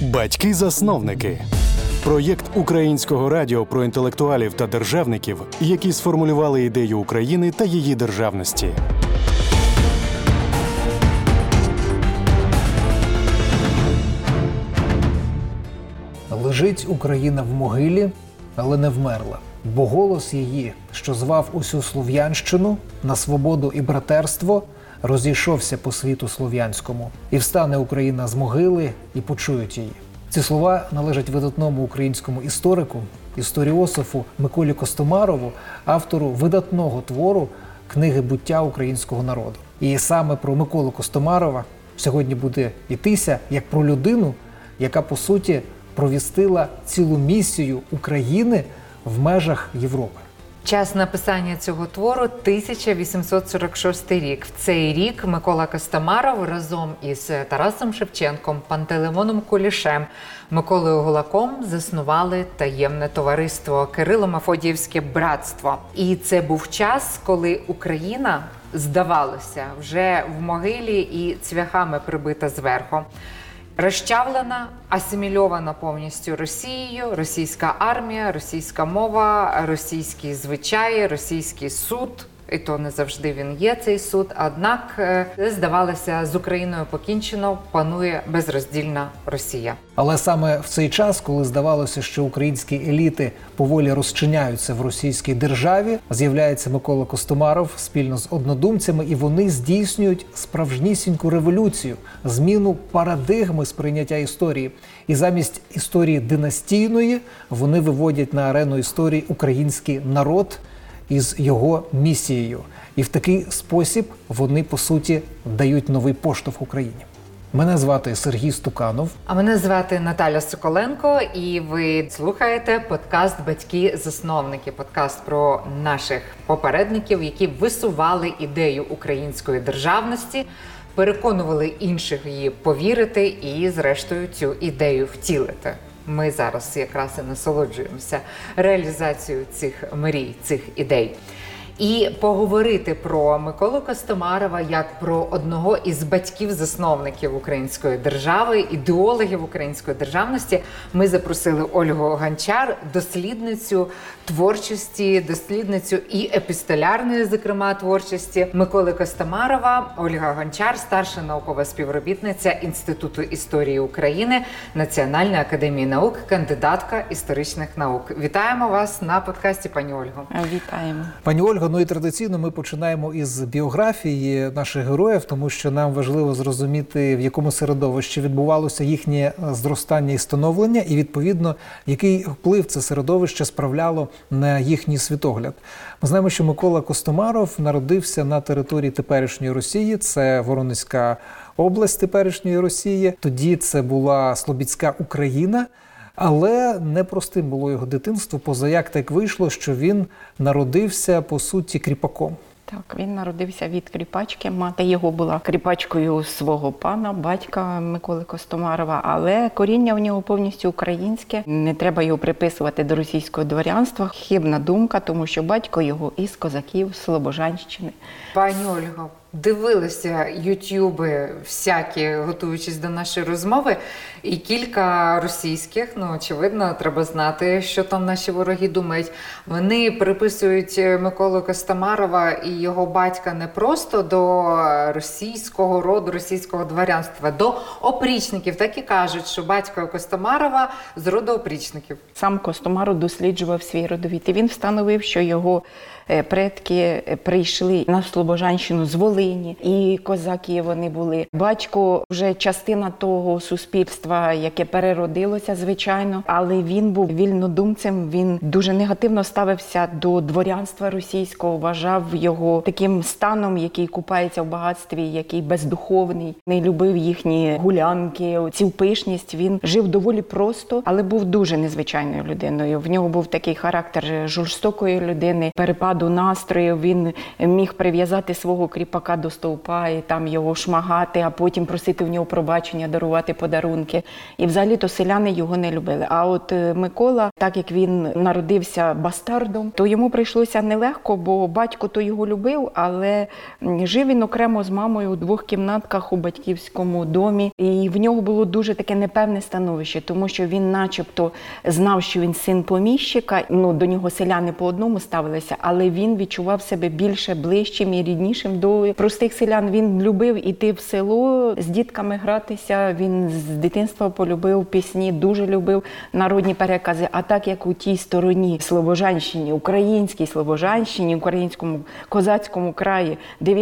Батьки-засновники. Проєкт Українського радіо про інтелектуалів та державників, які сформулювали ідею України та її державності. Лежить Україна в могилі, але не вмерла. Бо голос її, що звав усю Слов'янщину на свободу і братерство, розійшовся по світу слов'янському. І встане Україна з могили, і почують її. Ці слова належать видатному українському історику, історіософу Миколі Костомарову, автору видатного твору «Книги буття українського народу». І саме про Миколу Костомарова сьогодні буде йтися як про людину, яка, по суті, провістила цілу місію України в межах Європи. Час написання цього твору – 1846 рік. В цей рік Микола Костомаров разом із Тарасом Шевченком, Пантелеймоном Кулішем, Миколою Гулаком заснували таємне товариство Кирило-Мефодіївське братство. І це був час, коли Україна, здавалося, вже в могилі і цвяхами прибита зверху. Розчавлена, асимільована повністю Росією, російська армія, російська мова, російські звичаї, російський суд. І то не завжди він є, цей суд. Однак, здавалося, з Україною покінчено, панує безроздільна Росія. Але саме в цей час, коли здавалося, що українські еліти поволі розчиняються в російській державі, з'являється Микола Костомаров спільно з однодумцями, і вони здійснюють справжнісіньку революцію, зміну парадигми сприйняття історії. І замість історії династійної вони виводять на арену історії український народ із його місією. І в такий спосіб вони, по суті, дають новий поштовх Україні. Мене звати Сергій Стуканов. А мене звати Наталя Соколенко, і ви слухаєте подкаст «Батьки-засновники». Подкаст про наших попередників, які висували ідею української державності, переконували інших її повірити і, зрештою, цю ідею втілити. Ми зараз якраз і насолоджуємося реалізацією цих мрій, цих ідей. І поговорити про Миколу Костомарова як про одного із батьків-засновників української держави, ідеологів української державності, ми запросили Ольгу Гончар, дослідницю творчості, дослідницю і епістолярної, зокрема, творчості Миколи Костомарова. Ольга Гончар, старша наукова співробітниця Інституту історії України, Національної академії наук, кандидатка історичних наук. Вітаємо вас на подкасті, пані Ольго. Вітаємо. Пані Ольго, ну і традиційно ми починаємо із біографії наших героїв, тому що нам важливо зрозуміти, в якому середовищі відбувалося їхнє зростання і становлення, і, відповідно, який вплив це середовище справляло на їхній світогляд. Ми знаємо, що Микола Костомаров народився на території теперішньої Росії, це Воронезька область теперішньої Росії, тоді це була Слобідська Україна. Але непростим було його дитинство, позаяк так вийшло, що він народився, по суті, кріпаком. Так, він народився від кріпачки. Мати його була кріпачкою свого пана, батька Миколи Костомарова, але коріння в нього повністю українське. Не треба його приписувати до російського дворянства. Хибна думка, тому що батько його із козаків, Слобожанщини. Пані Ольго, дивилися ютюби всякі, готуючись до нашої розмови, і кілька російських, очевидно, треба знати, що там наші вороги думають. Вони приписують Миколу Костомарова і його батька не просто до російського роду, російського дворянства, до опрічників. Так і кажуть, що батько Костомарова з роду опрічників. Сам Костомаров досліджував свій родовід, і він встановив, що його предки прийшли на Слобожанщину з Волині, і козаки вони були. Батько вже частина того суспільства, яке переродилося, звичайно, але він був вільнодумцем, він дуже негативно ставився до дворянства російського, вважав його таким станом, який купається в багатстві, який бездуховний, не любив їхні гулянки, цю пишність. Він жив доволі просто, але був дуже незвичайною людиною. В нього був такий характер жорстокої людини, перепад ладу, настрою, він міг прив'язати свого кріпака до стовпа і там його шмагати, а потім просити в нього пробачення, дарувати подарунки. І взагалі-то селяни його не любили. А от Микола, так як він народився бастардом, то йому прийшлося нелегко, бо батько то його любив, але жив він окремо з мамою у 2 кімнатках у батьківському домі. І в нього було дуже таке непевне становище, тому що він начебто знав, що він син поміщика, до нього селяни по одному ставилися, але він відчував себе більше ближчим і ріднішим до простих селян. Він любив іти в село з дітками гратися, він з дитинства полюбив пісні, дуже любив народні перекази. А так як у тій стороні Слобожанщині, українській Слобожанщині, українському козацькому краї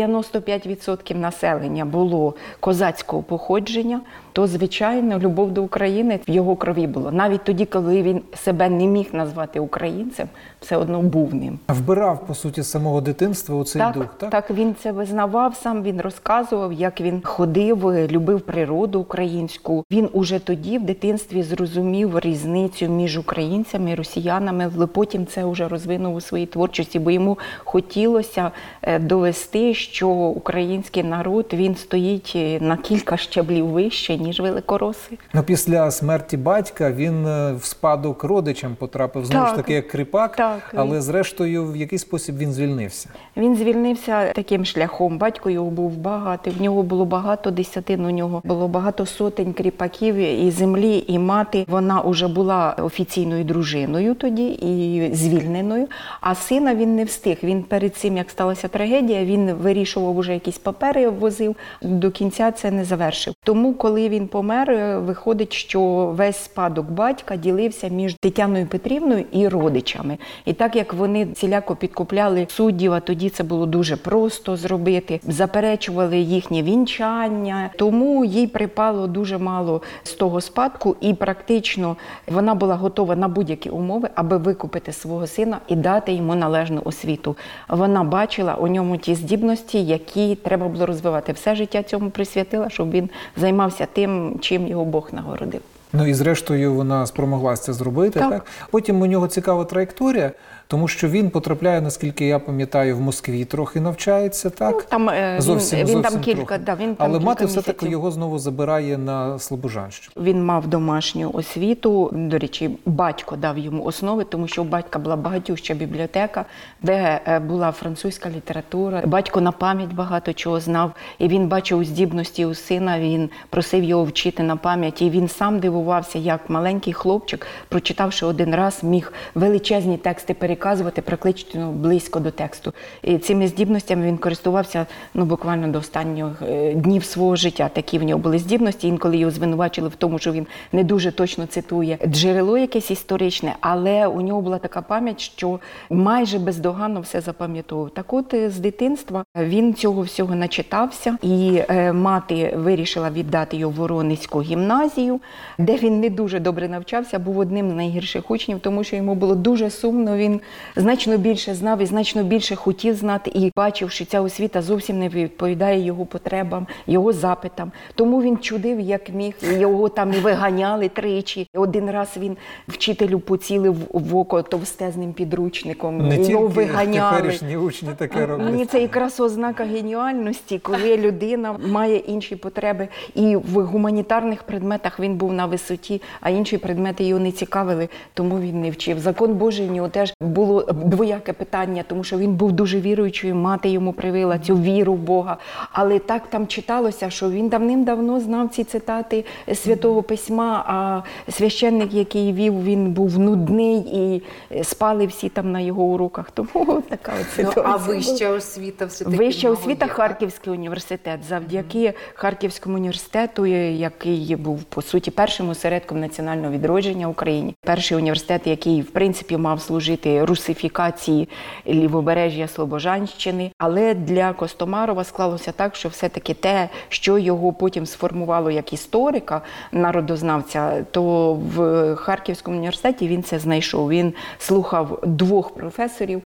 95% населення було козацького походження, то, звичайно, любов до України в його крові було. Навіть тоді, коли він себе не міг назвати українцем, все одно був ним. Вбирав, по суті, з самого дитинства у цей дух, так? Так, він це визнавав сам, він розказував, як він ходив, любив природу українську. Він уже тоді, в дитинстві, зрозумів різницю між українцями і росіянами, але потім це вже розвинув у своїй творчості, бо йому хотілося довести, що український народ, він стоїть на кілька щаблів вище, ніж великороси. Після смерті батька він в спадок родичам потрапив, знову ж таки, як кріпак, але зрештою в який спосіб він звільнився? Він звільнився таким шляхом. Батько його був багатий, в нього було багато десятин, у нього було багато сотень кріпаків і землі, і мати. Вона вже була офіційною дружиною тоді і звільненою, а сина він не встиг. Він перед цим, як сталася трагедія, він вирішував уже якісь папери, возив, до кінця це не завершив. Тому, коли він помер, виходить, що весь спадок батька ділився між Тетяною Петрівною і родичами. І так як вони ціляко підкупляли суддів, а тоді це було дуже просто зробити, заперечували їхнє вінчання, тому їй припало дуже мало з того спадку, і практично вона була готова на будь-які умови, аби викупити свого сина і дати йому належну освіту. Вона бачила у ньому ті здібності, які треба було розвивати. Все життя цьому присвятила, щоб він займався тим, чим його Бог нагородив. І зрештою вона спромоглася це зробити. Так? Потім у нього цікава траєкторія, тому що він потрапляє, наскільки я пам'ятаю, в Москві трохи навчається, так? Він там кілька, але мати все-таки його знову забирає на Слобожанщину. Він мав домашню освіту, до речі, батько дав йому основи, тому що у батька була багатюща бібліотека, де була французька література. Батько на пам'ять багато чого знав, і він бачив здібності у сина, він просив його вчити на пам'ять, і він сам дивувався, як маленький хлопчик, прочитавши один раз, міг величезні тексти переказувати практично близько до тексту. І цими здібностями він користувався буквально до останніх днів свого життя. Такі в нього були здібності. Інколи його звинувачили в тому, що він не дуже точно цитує джерело якесь історичне, але у нього була така пам'ять, що майже бездоганно все запам'ятовував. Так от з дитинства він цього всього начитався, і мати вирішила віддати його в Воронезьку гімназію, де він не дуже добре навчався, був одним з найгірших учнів, тому що йому було дуже сумно, він значно більше знав і значно більше хотів знати, і бачив, що ця освіта зовсім не відповідає його потребам, його запитам. Тому він чудив, як міг, його там і виганяли тричі. Один раз він вчителю поцілив в око товстезним підручником, не його виганяли. Теперішні учні таке роблять. Ні, це якраз ознака геніальності, коли людина має інші потреби. І в гуманітарних предметах він був на висоті, а інші предмети його не цікавили, тому він не вчив. Закон Божий в нього теж було двояке питання, тому що він був дуже віруючий, мати йому привила цю віру в Бога. Але так там читалося, що він давним-давно знав ці цитати Святого Письма, а священник, який вів, він був нудний і спали всі там на його уроках. Тому така от ситуація. А вища освіта все-таки? Вища освіта – Харківський університет. Завдяки Харківському університету, який був, по суті, першим осередком національного відродження в Україні. Перший університет, який, в принципі, мав служити русифікації лівобережжя Слобожанщини. Але для Костомарова склалося так, що все-таки те, що його потім сформувало як історика, народознавця, то в Харківському університеті він це знайшов. Він слухав 2 професорів,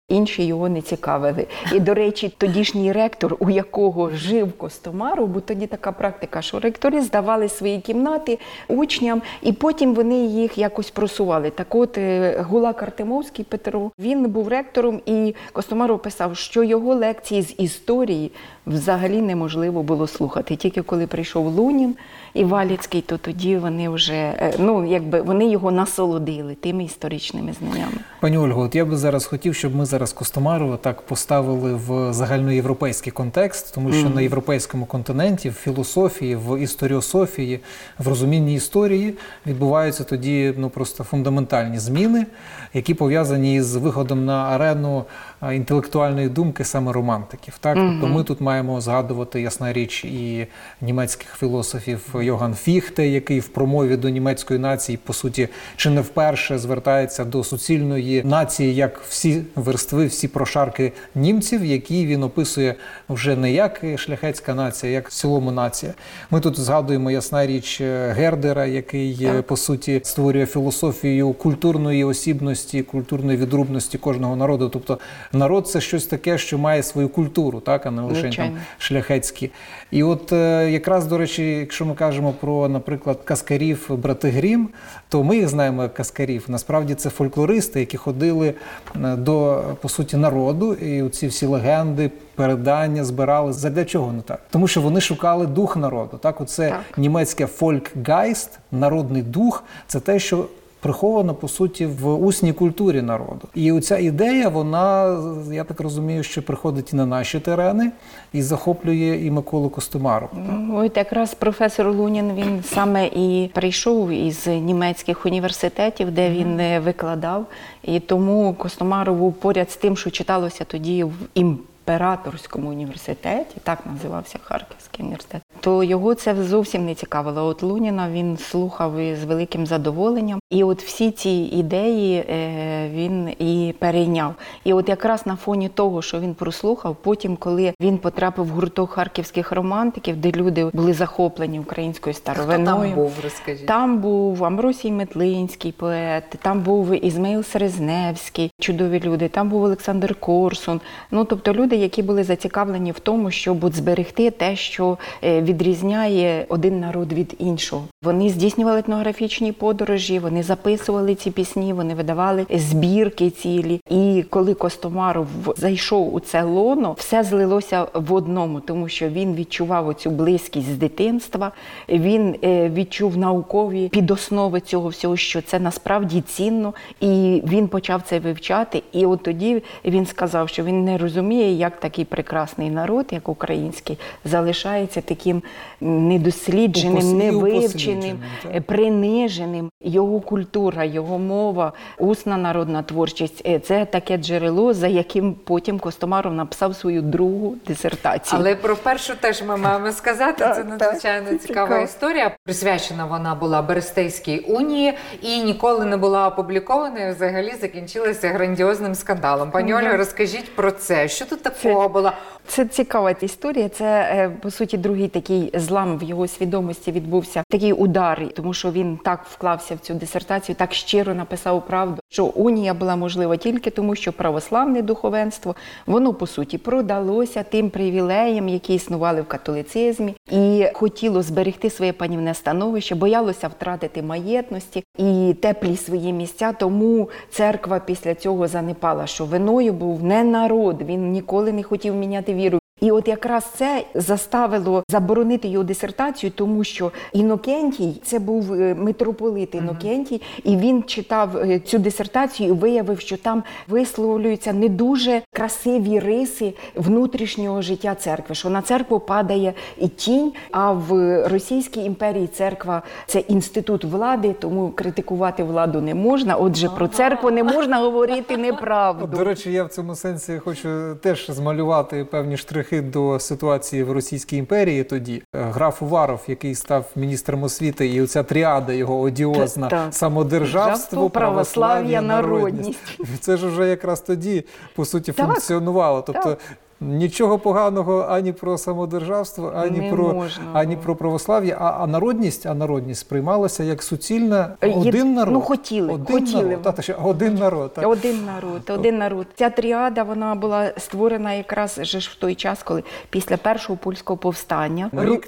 інші його не цікавили. І, до речі, тодішній ректор, у якого жив Костомаров, бо тоді така практика, що ректори здавали свої кімнати учням, і потім вони їх якось просували. Так от Гулак Артемовський Петро, він був ректором, і Костомаров писав, що його лекції з історії взагалі неможливо було слухати. Тільки коли прийшов Лунін і Валіцький, то тоді вони вже, вони його насолодили тими історичними знаннями. Пані Ольго, от я би зараз хотів, щоб ми зараз Костомарова так поставили в загальноєвропейський контекст, тому що на європейському континенті в філософії, в історіософії, в розумінні історії відбуваються тоді просто фундаментальні зміни, які пов'язані з виходом на арену інтелектуальної думки саме романтиків. Так? Тобто ми тут маємо згадувати, ясна річ, і німецьких філософів Йоган Фіхте, який в промові до німецької нації, по суті, чи не вперше звертається до суцільної нації, як всі верстви, всі прошарки німців, які він описує вже не як шляхетська нація, як в цілому нація. Ми тут згадуємо, ясна річ, Гердера, який, по суті, створює філософію культурної осібності, культурної відрубності кожного народу. Тобто народ – це щось таке, що має свою культуру, так, а не лише там шляхетські. І от якраз, до речі, якщо ми кажемо про, наприклад, казкарів брати Грім, то ми їх знаємо як казкарів. Насправді це фольклористи, які ходили до, по суті, народу, і ці всі легенди, передання збирали. Задля чого не так? Тому що вони шукали дух народу. Так? Оце німецьке «Фолькгайст», народний дух, це те, що приховано, по суті, в усній культурі народу. І оця ідея, вона, я так розумію, що приходить і на наші терени, і захоплює і Миколу Костомарова. От якраз професор Лунін, він саме і прийшов із німецьких університетів, де він викладав. І тому Костомарову поряд з тим, що читалося тоді в Імператорському університеті, так називався Харківський університет, то його це зовсім не цікавило. От Луніна він слухав з великим задоволенням. І от всі ці ідеї він і перейняв. І от якраз на фоні того, що він прослухав, потім, коли він потрапив в гурток харківських романтиків, де люди були захоплені українською старовиною. Хто там був, розкажіть? Там був Амвросій Метлинський, поет, там був Ізмаїл Серезневський, чудові люди, там був Олександр Корсун. Тобто люди, які були зацікавлені в тому, щоб зберегти те, що відрізняє один народ від іншого. Вони здійснювали етнографічні подорожі, вони записували ці пісні, вони видавали збірки цілі. І коли Костомаров зайшов у це лоно, все злилося в одному, тому що він відчував оцю близькість з дитинства, він відчув наукові підоснови цього всього, що це насправді цінно, і він почав це вивчати. І от тоді він сказав, що він не розуміє, як такий прекрасний народ, як український, залишається таким недослідженим, невивченим, приниженим. Його культура, його мова, усна народна творчість – це таке джерело, за яким потім Костомаров написав свою другу дисертацію. Але про першу теж ми маємо сказати, це надзвичайно цікава історія. Присвячена вона була Берестейській унії і ніколи не була опублікована, і взагалі закінчилася грандіозним скандалом. Пані Ольга, розкажіть про це. Що тут такого було? Це цікава історія. Це, по суті, другий такий злам в його свідомості відбувся. Такий удар, тому що він так вклався в цю дисертацію, так щиро написав правду, що унія була можлива тільки тому, що православне духовенство, воно, по суті, продалося тим привілеям, які існували в католицизмі, і хотіло зберегти своє панівне становище, боялося втратити маєтності і теплі свої місця, тому церква після цього занепала, що виною був не народ, він ніколи не хотів міняти віру. І от якраз це заставило заборонити його дисертацію, тому що Інокентій, це був митрополит Інокентій, і він читав цю дисертацію і виявив, що там висловлюються не дуже красиві риси внутрішнього життя церкви, що на церкву падає і тінь, а в Російській імперії церква – це інститут влади, тому критикувати владу не можна, отже, про церкву не можна говорити неправду. До речі, я в цьому сенсі хочу теж змалювати певні штрихи до ситуації в Російській імперії тоді. Граф Уваров, який став міністром освіти, і оця тріада його одіозна – самодержавство, православ'я, народність. Це ж вже якраз тоді, по суті, функціонувало. Тобто Нічого поганого ані про самодержавство, ані про православ'я, а народність сприймалася як суцільна один народ. Ну, хотіли. Один народ. Так. Один народ. Ця тріада, вона була створена якраз в той час, коли після першого польського повстання, рік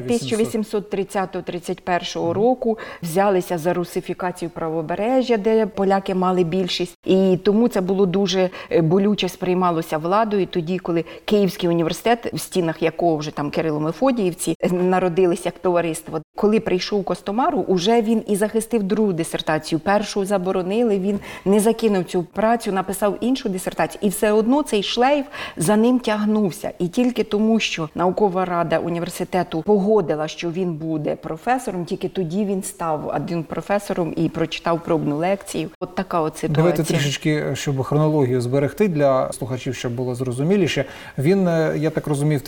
1830-31 року, взялися за русифікацію правобережжя, де поляки мали більшість. І тому це було дуже болюче сприймалося владою тоді, коли Київський університет, в стінах якого вже там Кирило-Мефодіївці народилися як товариство. Коли прийшов Костомару, уже він і захистив другу дисертацію. Першу заборонили, він не закинув цю працю, написав іншу дисертацію. І все одно цей шлейф за ним тягнувся. І тільки тому, що наукова рада університету погодила, що він буде професором, тільки тоді він став одним професором і прочитав пробну лекцію. От така от ситуація. Давайте трішечки, щоб хронологію зберегти для слухачів, щоб було зрозуміліше. Він, я так розумію, в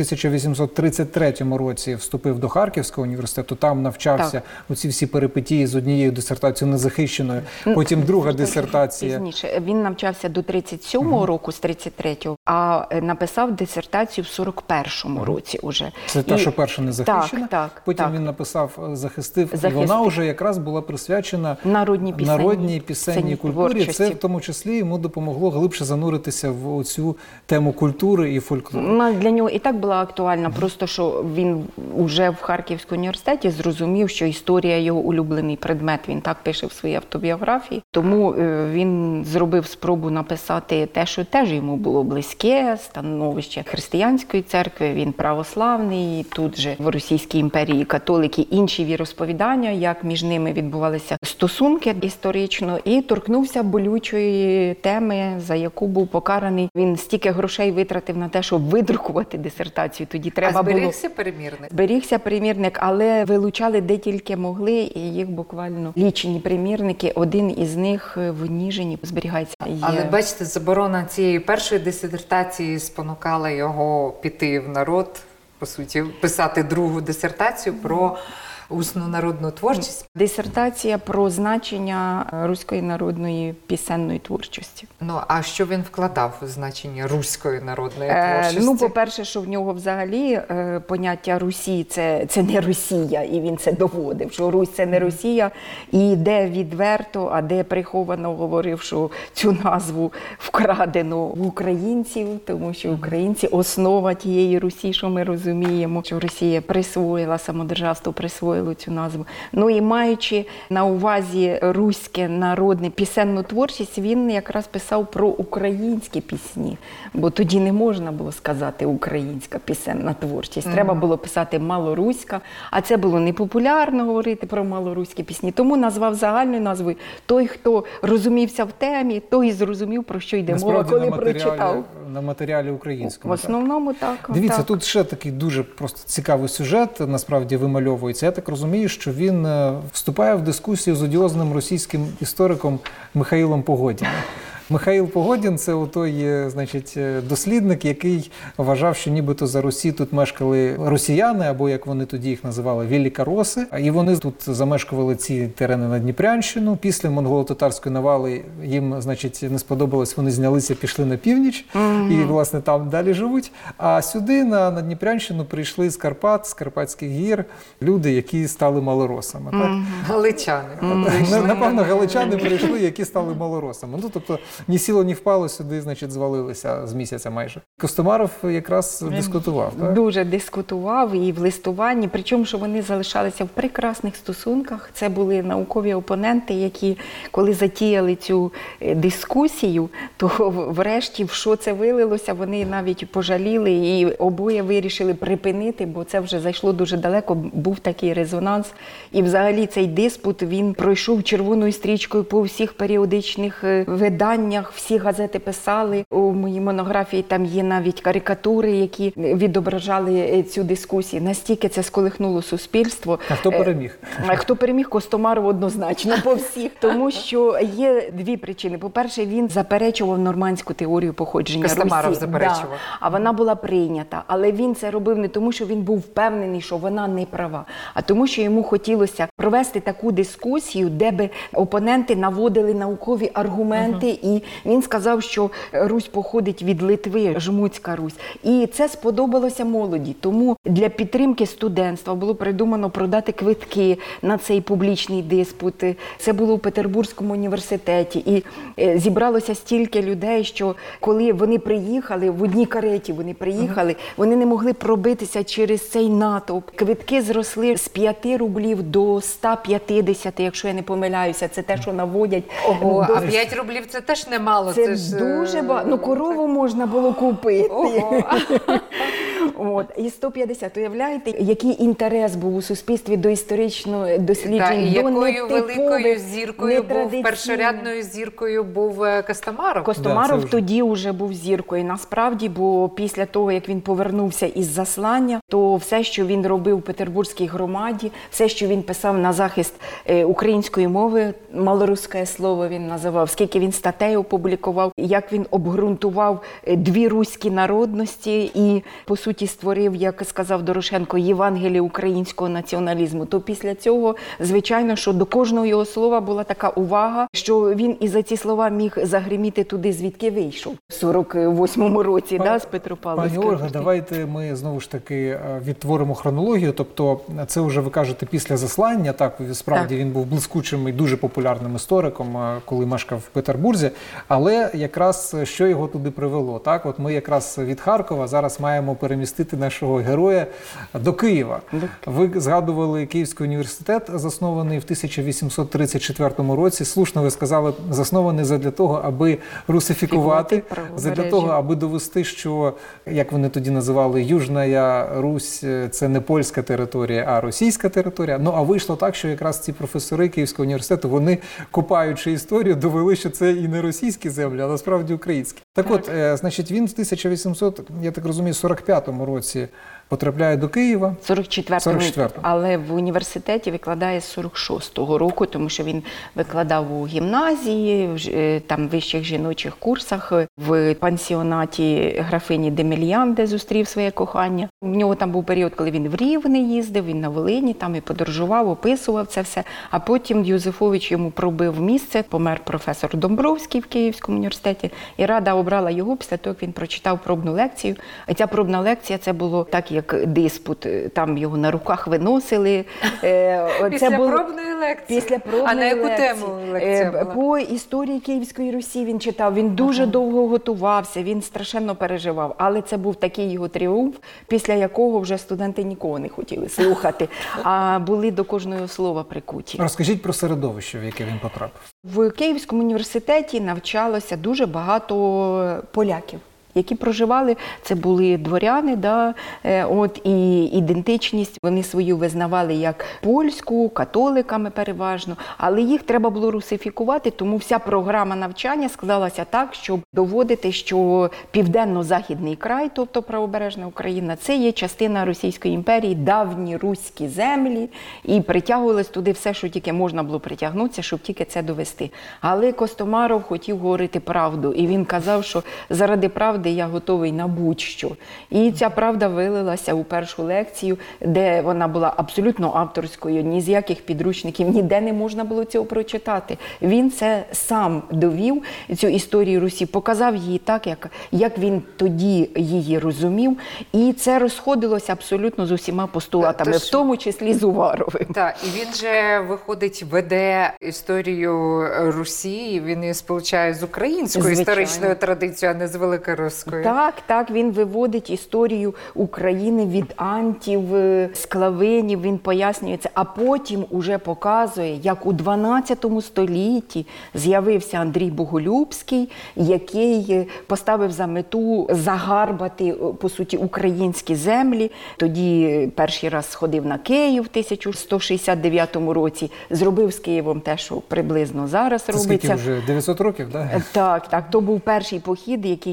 1833 році вступив до Харківського університету, там навчався оці всі перипетії з однією дисертацією незахищеною, потім друга дисертація. Пізніше. Він навчався до 37-го року, з 33-го, а написав дисертацію в 41-му році уже. Це та, що перша незахищена. Так. Потім він написав, захистив, і вона вже якраз була присвячена народній пісенній культурі. Це в тому числі йому допомогло глибше зануритися в цю тему культури і фольклору. Для нього і так була актуальна, просто що він уже в Харківському університеті зрозумів, що історія його улюблений предмет, він так пише в своїй автобіографії. Тому він зробив спробу написати те, що теж йому було близьке, становище християнської церкви, він православний, тут же в Російській імперії католики, інші віросповідання, як між ними відбувалися стосунки історично, і торкнувся болючої теми, за яку був покараний. Він стільки грошей витратив на те, щоб видрукувати дисертацію. Тоді треба було... зберігся перемірник? Зберігся примірник, але вилучали де тільки могли, і їх буквально лічені примірники. Один із них в Ніжині зберігається. Але бачите, заборона цієї першої дисертації спонукала його піти в народ, по суті, писати другу дисертацію про усну народну творчість. Дисертація про значення руської народної пісенної творчості. Ну, а що він вкладав у значення руської народної творчості? Ну, по-перше, що в нього взагалі поняття Русі – це не Росія, і він це доводив, що Русь – це не Росія, і де відверто, а де приховано говорив, що цю назву вкрадено в українців, тому що українці – основа тієї Русі, що ми розуміємо, що Росія присвоїла, самодержавство присвоїло цю назву. Ну і маючи на увазі руське народне пісенну творчість, він якраз писав про українські пісні, бо тоді не можна було сказати українська пісенна творчість. Треба було писати малоруська, а це було непопулярно говорити про малоруські пісні. Тому назвав загальною назвою. Той, хто розумівся в темі, той і зрозумів, про що йде мова, коли прочитав. На матеріалі українському. В основному так. Дивіться, тут ще такий дуже просто цікавий сюжет, насправді, вимальовується. Я так розумію, що він вступає в дискусію з одіозним російським істориком Михаїлом Погодіним. Михаїл Погодін – це той, значить, дослідник, який вважав, що нібито за Русі тут мешкали росіяни, або, як вони тоді їх називали, великороси. І вони тут замешкували ці терени на Дніпрянщину. Після монголо-татарської навали їм, значить, не сподобалось, вони знялися, пішли на північ. І, власне, там далі живуть. А сюди, на Дніпрянщину, прийшли з Карпат, з Карпатських гір, люди, які стали малоросами. Так? Галичани. Напевно, галичани прийшли, які стали малоросами. Ну, тобто, ні сіло, ні впало, сюди, значить, звалилися з місяця майже. Костомаров якраз дискутував, так? Дуже дискутував і в листуванні, причому, що вони залишалися в прекрасних стосунках. Це були наукові опоненти, які, коли затіяли цю дискусію, то врешті, в що це вилилося, вони навіть пожаліли і обоє вирішили припинити, бо це вже зайшло дуже далеко, був такий резонанс. І взагалі цей диспут, він пройшов червоною стрічкою по всіх періодичних виданнях, всі газети писали. У моїй монографії там є навіть карикатури, які відображали цю дискусію. Настільки це сколихнуло суспільство. А хто переміг? Хто переміг? Костомаров однозначно по всіх. Тому що є дві причини. По-перше, він заперечував нормандську теорію походження Русі. Костомаров заперечував. Да. А вона була прийнята. Але він це робив не тому, що він був впевнений, що вона не права, а тому, що йому хотілося провести таку дискусію, де би опоненти наводили наукові аргументи і І він сказав, що Русь походить від Литви, Жмутська Русь. І це сподобалося молоді. Тому для підтримки студентства було придумано продати квитки на цей публічний диспут. Це було у Петербурзькому університеті. І зібралося стільки людей, що коли вони приїхали, в одній кареті вони приїхали, вони не могли пробитися через цей натовп. Квитки зросли з 5 рублів до 150, якщо я не помиляюся. Це те, що наводять. Ого, а 5 рублів це теж немало. Це ж дуже багато. Ну, корову можна було купити. Ого. От. І 150. Уявляєте, який інтерес був у суспільстві до історичного досліджень, Та, і до якою великою нетипових, зіркою був, нетрадиційних. першорядною зіркою був Костомаров. Костомаров Да, це тоді вже був зіркою. Насправді, бо після того, як він повернувся із заслання, то все, що він робив у Петербурзькій громаді, все, що він писав на захист української мови, малорусське слово він називав, скільки він статей опублікував, як він обґрунтував дві руські народності і, по суті, створив, як сказав Дорошенко, Євангеліє українського націоналізму. То після цього, звичайно, що до кожного його слова була така увага, що він і за ці слова міг загриміти туди, звідки вийшов. В 48-му році, з Петропавловська. Пані Ольга, давайте ми знову ж таки відтворимо хронологію. Тобто це вже, ви кажете, після заслання. Так, справді він був блискучим і дуже популярним істориком, коли мешкав в Петербурзі. Але якраз що його туди привело? Так, от ми якраз від Харкова зараз маємо перемістити нашого героя до Києва. Ви згадували Київський університет, заснований в 1834 році. Слушно ви сказали, заснований задля того, аби русифікувати, задля того, аби довести, що, як вони тоді називали, Южна Русь – це не польська територія, а російська територія. Ну, а вийшло так, що якраз ці професори Київського університету, вони, копаючи історію, довели, що це і не російські землі, а насправді українські. Так от, значить, він в 1845 році потрапляє до Києва. 44-му. Але в університеті викладає з 46-го року, тому що він викладав у гімназії, там вищих жіночих курсах, в пансіонаті графині Демельян, де зустрів своє кохання. У нього там був період, коли він в Рівне їздив, він на Волині, там і подорожував, описував це все. А потім Юзефович йому пробив місце, помер професор Домбровський в Київському університеті, і Рада обрала його після того, як він прочитав пробну лекцію. А ця пробна лекція, це було так, як диспут, там його на руках виносили. Після пробної лекції? Після пробної А на яку лекції. тему лекція була? По історії Київської Русі він читав, він дуже довго готувався, він страшенно переживав. Але це був такий його тріумф, після якого вже студенти нікого не хотіли слухати, а були до кожного слова прикуті. Розкажіть про середовище, в яке він потрапив. В Київському університеті навчалося дуже багато поляків, які проживали, це були дворяни, і ідентичність вони свою визнавали як польську, католиками переважно, але їх треба було русифікувати, тому вся програма навчання складалася так, щоб доводити, що Південно-Західний край, тобто правобережна Україна, це є частина Російської імперії, давні руські землі, і притягувалось туди все, що тільки можна було притягнутися, щоб тільки це довести. Але Костомаров хотів говорити правду, і він казав, що заради правди я готовий на будь-що. І ця правда вилилася у першу лекцію, де вона була абсолютно авторською, ні з яких підручників, ніде не можна було цього прочитати. Він це сам довів, цю історію Русі, показав її так, як він тоді її розумів. І це розходилося абсолютно з усіма постулатами, в тому числі з Уваровим. Так, і він же, виходить, веде історію Русі, він її сполучає з українською історичною традицією, а не з великоруською. Так, він виводить історію України від антів, склавинів, він пояснює це, а потім уже показує, як у 12 столітті з'явився Андрій Боголюбський, який поставив за мету загарбати, по суті, українські землі. Тоді перший раз сходив на Київ в 1169 році, зробив з Києвом те, що приблизно зараз робиться. Це скільки вже? 900 років, так? Так, то був перший похід, який Київ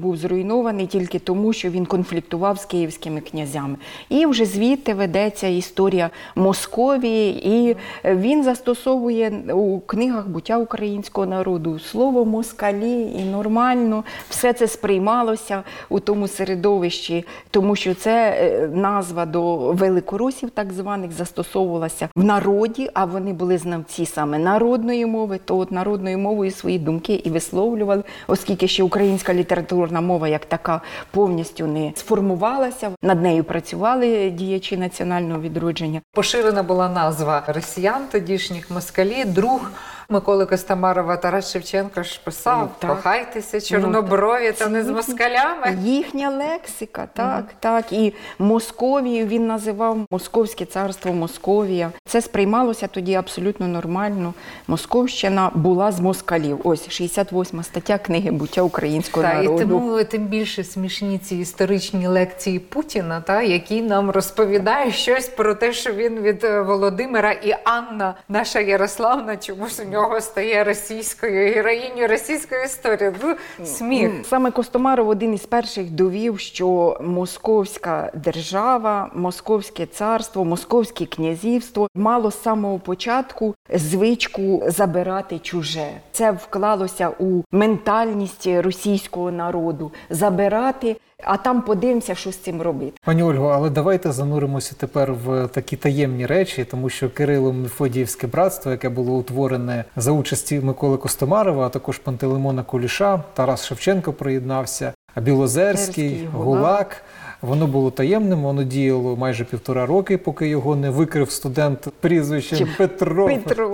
був зруйнований тільки тому, що він конфліктував з київськими князями. І вже звідти ведеться історія Московії, і він застосовує у книгах буття українського народу слово «москалі», і нормально все це сприймалося у тому середовищі, тому що це назва до великоросів так званих застосовувалася в народі, а вони були знавці саме народної мови, то от народною мовою свої думки і висловлювали, оскільки ще українська літературна мова як така повністю не сформувалася, над нею працювали діячі національного відродження. Поширена була назва росіян тодішніх, москалі, друг Миколи Костомарова Тарас Шевченко ж писав: кохайтеся, чорноброві, та не з москалями. Їхня лексика, так. І Московію він називав Московське царство, Московія. Це сприймалося тоді абсолютно нормально. Московщина була з москалів. Ось 68 стаття книги буття українського народу. І тому тим більше смішні ці історичні лекції Путіна, який нам розповідає щось про те, що він від Володимира, і Анна, наша Ярославна, чомусь у нього стає російською героїнею російської історії. Сміх. Саме Костомаров один із перших довів, що московська держава, московське царство, московське князівство мало з самого початку звичку забирати чуже. Це вклалося у ментальність російського народу. Забирати, а там подивимося, що з цим робити. Пані Ольго, але давайте зануримося тепер в такі таємні речі, тому що Кирило-Мефодіївське братство, яке було утворене за участі Миколи Костомарова, а також Пантелеймона Куліша, Тарас Шевченко приєднався, Білозерський, Гулак. Воно було таємним, воно діяло майже 1,5 роки, поки його не викрив студент прізвищем Петров.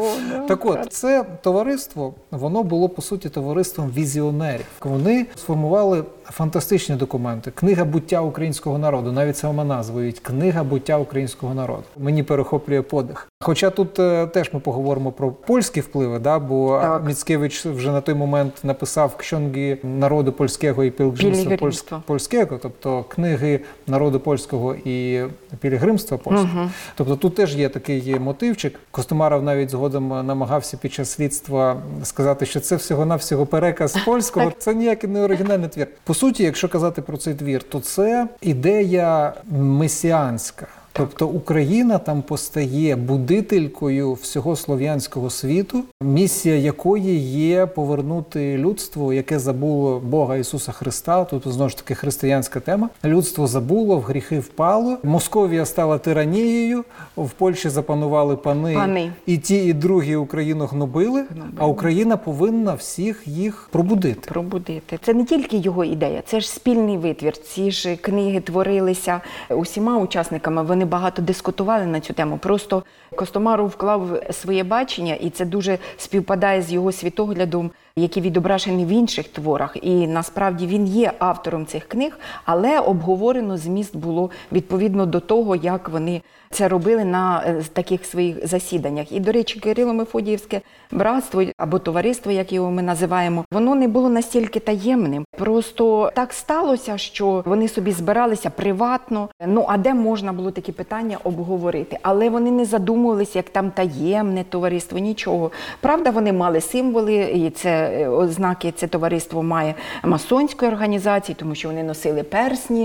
Так от, це товариство, воно було, по суті, товариством візіонерів. Вони сформували фантастичні документи. Книга буття українського народу, навіть сама назва, Книга буття українського народу. Мені перехоплює подих. Хоча тут теж ми поговоримо про польські впливи, бо Міцкевич вже на той момент написав «Książki народу польського і пілігримства польського», тобто книги народу польського і пілігримства польського. Тобто тут теж є такий мотивчик. Костомаров навіть згодом намагався під час слідства сказати, що це всього-навсього переказ польського. Це ніякий не оригінальний твір. По суті, якщо казати про цей твір, то це ідея месіанська. Тобто Україна там постає будителькою всього слов'янського світу, місія якої є повернути людство, яке забуло Бога Ісуса Христа. Тут знову ж таки християнська тема. Людство забуло, в гріхи впало. Московія стала тиранією, в Польщі запанували пани. І ті, і другі Україну гнобили, а Україна повинна всіх їх пробудити. Це не тільки його ідея, це ж спільний витвір. Ці ж книги творилися усіма учасниками, вони багато дискутували на цю тему. Просто Костомаров вклав своє бачення, і це дуже співпадає з його світоглядом, який відображений в інших творах. І насправді він є автором цих книг, але обговорено зміст було відповідно до того, як вони це робили на таких своїх засіданнях. І, до речі, Кирило-Мефодіївське братство, або товариство, як його ми називаємо, воно не було настільки таємним. Просто так сталося, що вони собі збиралися приватно. А де можна було такі питання обговорити? Але вони не задумувалися, як там таємне товариство, нічого. Правда, вони мали символи, і це ознаки, це товариство має масонської організації, тому що вони носили персні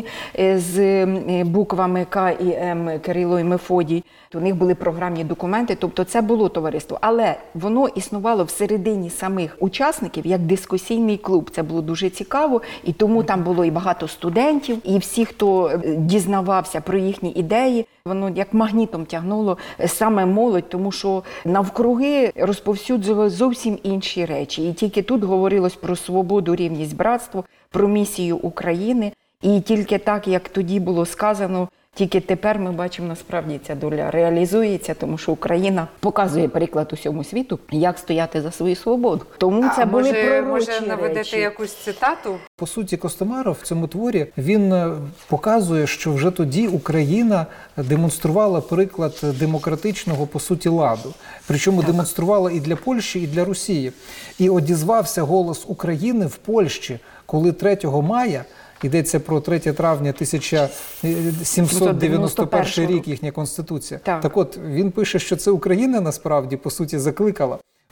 з буквами К і М, Кирило і Мефодій. У них були програмні документи, тобто це було товариство. Але воно існувало всередині самих учасників як дискусійний клуб. Це було дуже цікаво, і тому там було і багато студентів, і всі, хто дізнавався про їхні ідеї, воно як магнітом тягнуло саме молодь, тому що навкруги розповсюджували зовсім інші речі. І тільки тут говорилось про свободу, рівність, братство, про місію України. І тільки так, як тоді було сказано, тільки тепер ми бачимо, насправді ця доля реалізується, тому що Україна показує приклад усьому світу, як стояти за свою свободу. Тому це були пророчі речі. Може наведете якусь цитату? По суті, Костомаров в цьому творі, він показує, що вже тоді Україна демонструвала приклад демократичного, по суті, ладу. Причому демонструвала і для Польщі, і для Росії. І одізвався голос України в Польщі, коли 3 мая, йдеться про 3 травня 1791 рік, їхня Конституція. Так от, він пише, що це Україна, насправді, по суті, закликала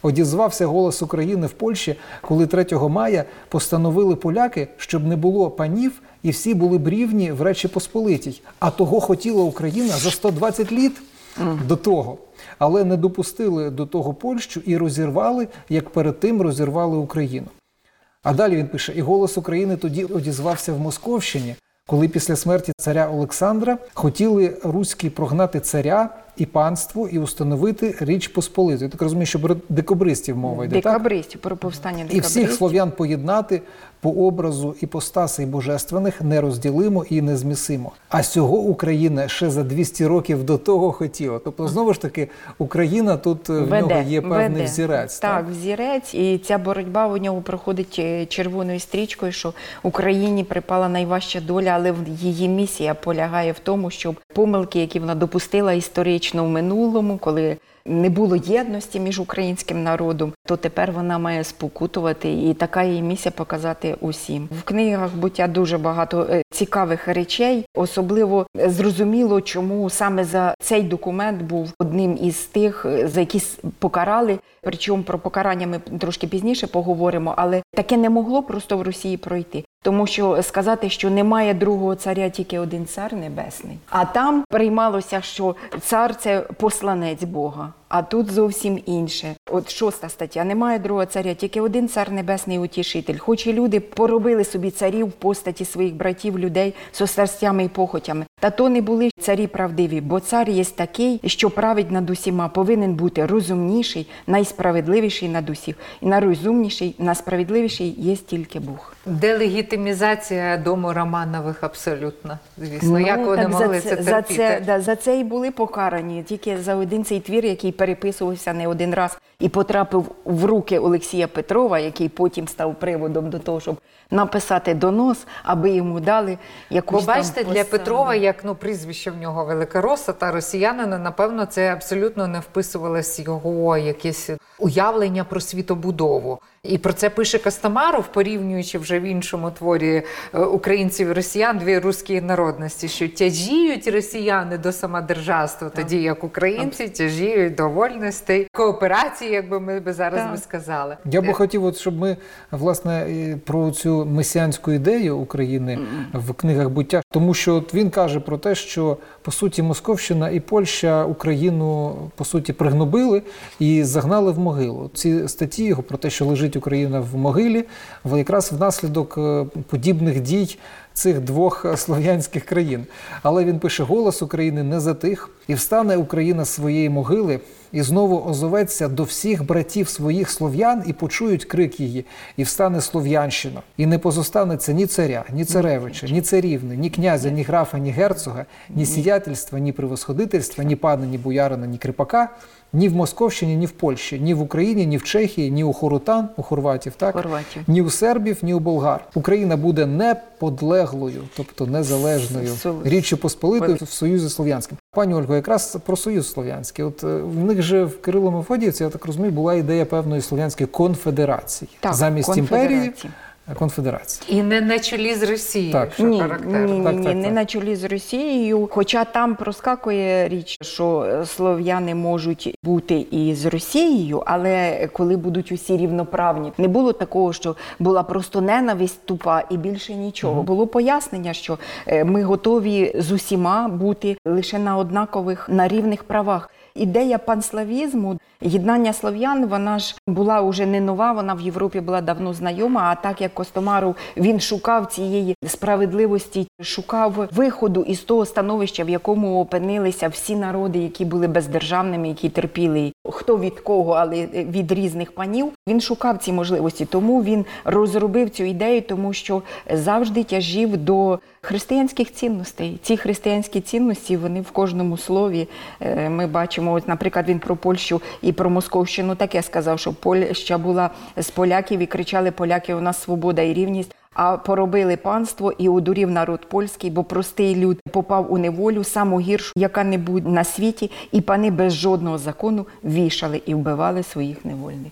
Одізвався голос України в Польщі, коли 3 мая постановили поляки, щоб не було панів і всі були б рівні в Речі Посполитій. А того хотіла Україна за 120 літ до того. Але не допустили до того Польщу і розірвали, як перед тим розірвали Україну. А далі він пише, і голос України тоді одізвався в Московщині, коли після смерті царя Олександра хотіли руські прогнати царя і панство і установити Річ Посполиту. Я так розумію, що про декабристів мова йде, так? Декабристів, про повстання І декабристів. всіх слов'ян поєднати по образу іпостасей божественних нерозділимо і незмісимо. А сього Україна ще за 200 років до того хотіла. Тобто, знову ж таки, Україна тут в нього є певний взірець. Так, взірець. І ця боротьба у нього проходить червоною стрічкою, що Україні припала найважча доля, але її місія полягає в тому, щоб помилки, які вона допустила історично в минулому, коли не було єдності між українським народом, то тепер вона має спокутувати, і така її місія показати усім. В книгах буття дуже багато цікавих речей, особливо зрозуміло, чому саме за цей документ був одним із тих, за які покарали, причому про покарання ми трошки пізніше поговоримо, але таке не могло просто в Росії пройти. Тому що сказати, що немає другого царя, тільки один цар небесний. А там приймалося, що цар – це посланець Бога, а тут зовсім інше. От 6 стаття. Немає другого царя, тільки один цар небесний утішитель. Хоч і люди поробили собі царів в постаті своїх братів, людей з страстями і похотями. Та то не були царі правдиві, бо цар є такий, що править над усіма, повинен бути розумніший, найсправедливіший над усіх. І найрозумніший, найсправедливіший є тільки Бог. Делегітимізація дому Романових абсолютно, звісно. Як вони могли це терпіти? За це і були покарані. Тільки за один цей твір, який переписувався не один раз і потрапив в руки Олексія Петрова, який потім став приводом до того, щоб написати донос, аби йому дали якусь там посаду. Бо бачите, для Петрова, як прізвище в нього Великороса та росіянина, напевно, це абсолютно не вписувалось його якесь уявлення про світобудову. І про це пише Костомаров, порівнюючи вже в іншому творі українців і росіян, дві руські народності, що тяжіють росіяни до самодержавства, тоді як українці тяжіють до вольностей, кооперації, як би ми зараз би сказали. Я би хотів, щоб ми, власне, про цю месіанську ідею України в книгах буття, тому що от він каже про те, що, по суті, Московщина і Польща Україну, по суті, пригнобили і загнали в могилу. Ці статті його про те, що лежить Україна в могилі, якраз внаслідок подібних дій цих двох слов'янських країн. Але він пише, голос України не затих, і встане Україна з своєї могили, і знову озоветься до всіх братів своїх слов'ян, і почують крик її, і встане Слов'янщина. І не позостанеться ні царя, ні царевича, ні царівни, ні князя, ні графа, ні герцога, ні сіятельства, ні превосходительства, ні пана, ні боярина, ні кріпака, ні в Московщині, ні в Польщі, ні в Україні, ні в Чехії, ні у хорутан, у хорватів, так? Ні у сербів, ні у болгар. Україна буде неподлеглою, тобто незалежною Річчю Посполитою в Союзі Слов'янським. Пані Ольго, якраз про Союз Слов'янський. От в них же в Кирило-Мефодіївці, я так розумію, була ідея певної слов'янської конфедерації. Так, замість імперії – конфедерації. І не на чолі з Росією, так. що характерно. Ні, не на чолі з Росією. Хоча там проскакує річ, що слов'яни можуть бути і з Росією, але коли будуть усі рівноправні. Не було такого, що була просто ненависть тупа і більше нічого. Було пояснення, що ми готові з усіма бути лише на однакових, на рівних правах. Ідея панславізму, єднання слов'ян, вона ж була уже не нова, вона в Європі була давно знайома, а так як Костомаров, він шукав цієї справедливості, шукав виходу із того становища, в якому опинилися всі народи, які були бездержавними, які терпіли хто від кого, але від різних панів. Він шукав ці можливості, тому він розробив цю ідею, тому що завжди тяжів до християнських цінностей. Ці християнські цінності, вони в кожному слові ми бачимо. Ось, наприклад, він про Польщу і про Московщину таке сказав, що Польща була з поляків і кричали поляки, у нас свобода і рівність. А поробили панство і одурів народ польський, бо простий люд попав у неволю, саму гіршу, яка-небудь на світі, і пани без жодного закону вішали і вбивали своїх невольників.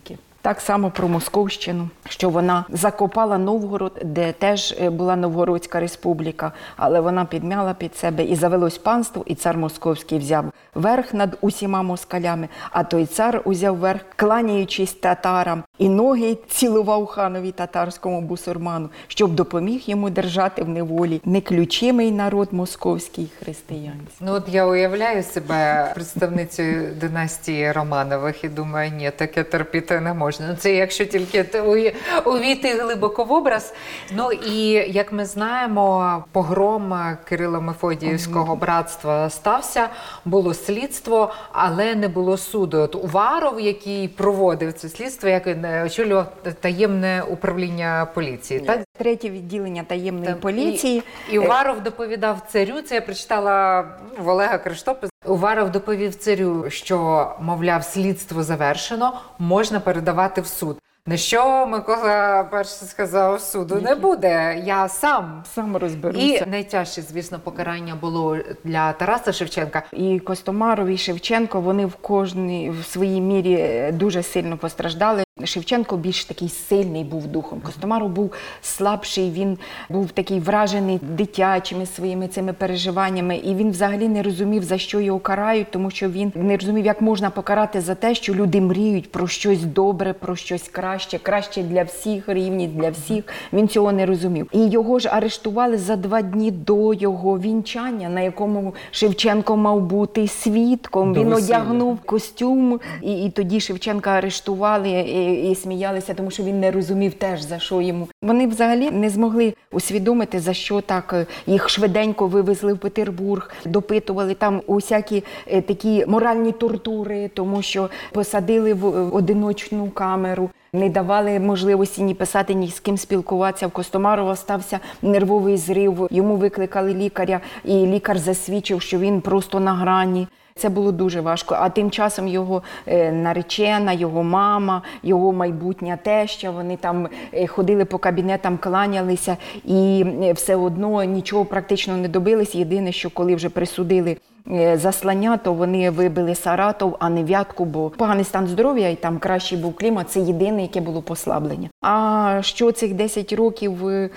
Так само про Московщину, що вона закопала Новгород, де теж була Новгородська республіка, але вона підмяла під себе і завелось панство, і цар Московський взяв верх над усіма москалями, а той цар узяв верх, кланяючись татарам, і ноги цілував ханові татарському бусурману, щоб допоміг йому держати в неволі неключимий народ московський християнський. Ну от я уявляю себе представницею династії Романових і думаю, ні, таке терпіти не можна. Ну, це якщо тільки увійти глибоко в образ. Ну і як ми знаємо, погром Кирило-Мефодіївського братства стався, було слідство, але не було суду. От Уваров, який проводив це слідство, як він очолював таємне управління поліції, так? Третє відділення таємної поліції. І Уваров доповідав царю, це я прочитала в Олега Криштопи. Уваров доповів царю, що, мовляв, слідство завершено, можна передавати в суд. На що Микола перший сказав, суду не буде, я сам розберуся. І найтяжче, звісно, покарання було для Тараса Шевченка. І Костомаров, і Шевченко, вони в кожній в своїй мірі дуже сильно постраждали. Шевченко більш такий сильний був духом. Костомаров був слабший, він був такий вражений дитячими своїми цими переживаннями. І він взагалі не розумів, за що його карають, тому що він не розумів, як можна покарати за те, що люди мріють про щось добре, про щось краще для всіх, рівність для всіх. Він цього не розумів. І його ж арештували за 2 дні до його вінчання, на якому Шевченко мав бути свідком. Він одягнув костюм, і тоді Шевченка арештували і сміялися, тому що він не розумів теж, за що йому. Вони взагалі не змогли усвідомити, за що так їх швиденько вивезли в Петербург, допитували там усякі такі моральні тортури, тому що посадили в одиночну камеру, не давали можливості ні писати, ні з ким спілкуватися. В Костомарова стався нервовий зрив, йому викликали лікаря, і лікар засвідчив, що він просто на грані. Це було дуже важко. А тим часом його наречена, його мама, його майбутня теща, вони там ходили по кабінетам, кланялися і все одно нічого практично не добились. Єдине, що коли вже присудили заслання, то вони вибили Саратов, а не Вятку, бо поганий стан здоров'я і там кращий був клімат. Це єдине, яке було послаблення. А що цих 10 років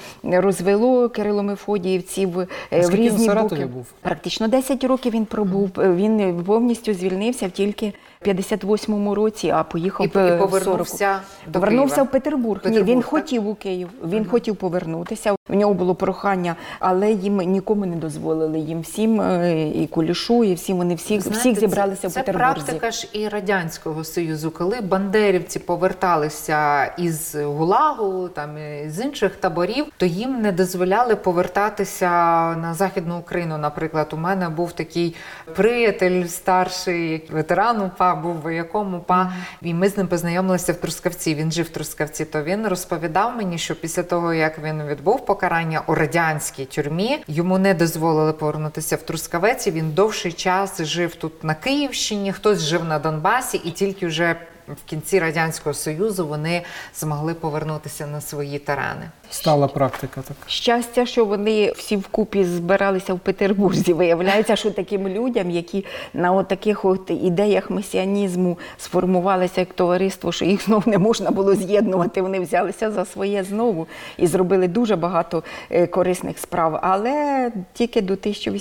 розвело Кирило-Мефодіївців в різні боки? Практично 10 років він пробув. Він повністю звільнився тільки в 58-му році, а поїхав в повернувся до Повернувся Києва. в Петербург. Ні, він хотів у Київ. Він хотів повернутися. У нього було прохання, але їм нікому не дозволили. Їм всім, і Кулішу, і всім, вони всіх зібралися в Петербурзі. Це практика ж і Радянського Союзу, коли бандерівці поверталися із ГУЛАГу, там з інших таборів, то їм не дозволяли повертатися на Західну Україну. Наприклад, у мене був такий приятель старший, ветеран УПА, був вояком УПА, і ми з ним познайомилися в Трускавці. Він жив в Трускавці, то він розповідав мені, що після того, як він відбув покарання у радянській тюрмі, йому не дозволили повернутися в Трускавець, він довший час жив тут на Київщині, хтось жив на Донбасі, і тільки вже в кінці Радянського Союзу вони змогли повернутися на свої терени. Стала практика так. Щастя, що вони всі вкупі збиралися в Петербурзі. Виявляється, що таким людям, які на таких ідеях месіанізму сформувалися як товариство, що їх знову не можна було з'єднувати, вони взялися за своє знову і зробили дуже багато корисних справ. Але тільки до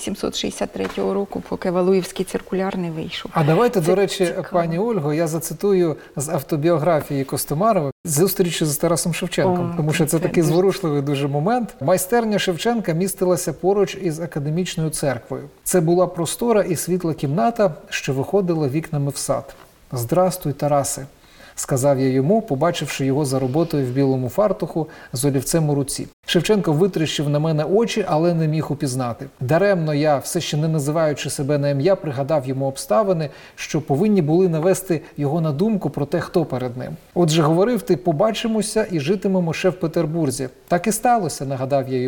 1863 року, поки Валуєвський циркуляр не вийшов. А давайте, до речі, пані Ольго, я зацитую з автобіографії Костомарова зустрічі з Тарасом Шевченком, тому що це такий зворушливий дуже момент. Майстерня Шевченка містилася поруч із академічною церквою. Це була простора і світла кімната, що виходила вікнами в сад. «Здрастуй, Тарасе», – сказав я йому, побачивши його за роботою в білому фартуху з олівцем у руці. Шевченко витріщив на мене очі, але не міг упізнати. Даремно я, все ще не називаючи себе на ім'я, пригадав йому обставини, що повинні були навести його на думку про те, хто перед ним. Отже, говорив ти, побачимося і житимемо ще в Петербурзі. Так і сталося, нагадав я йому.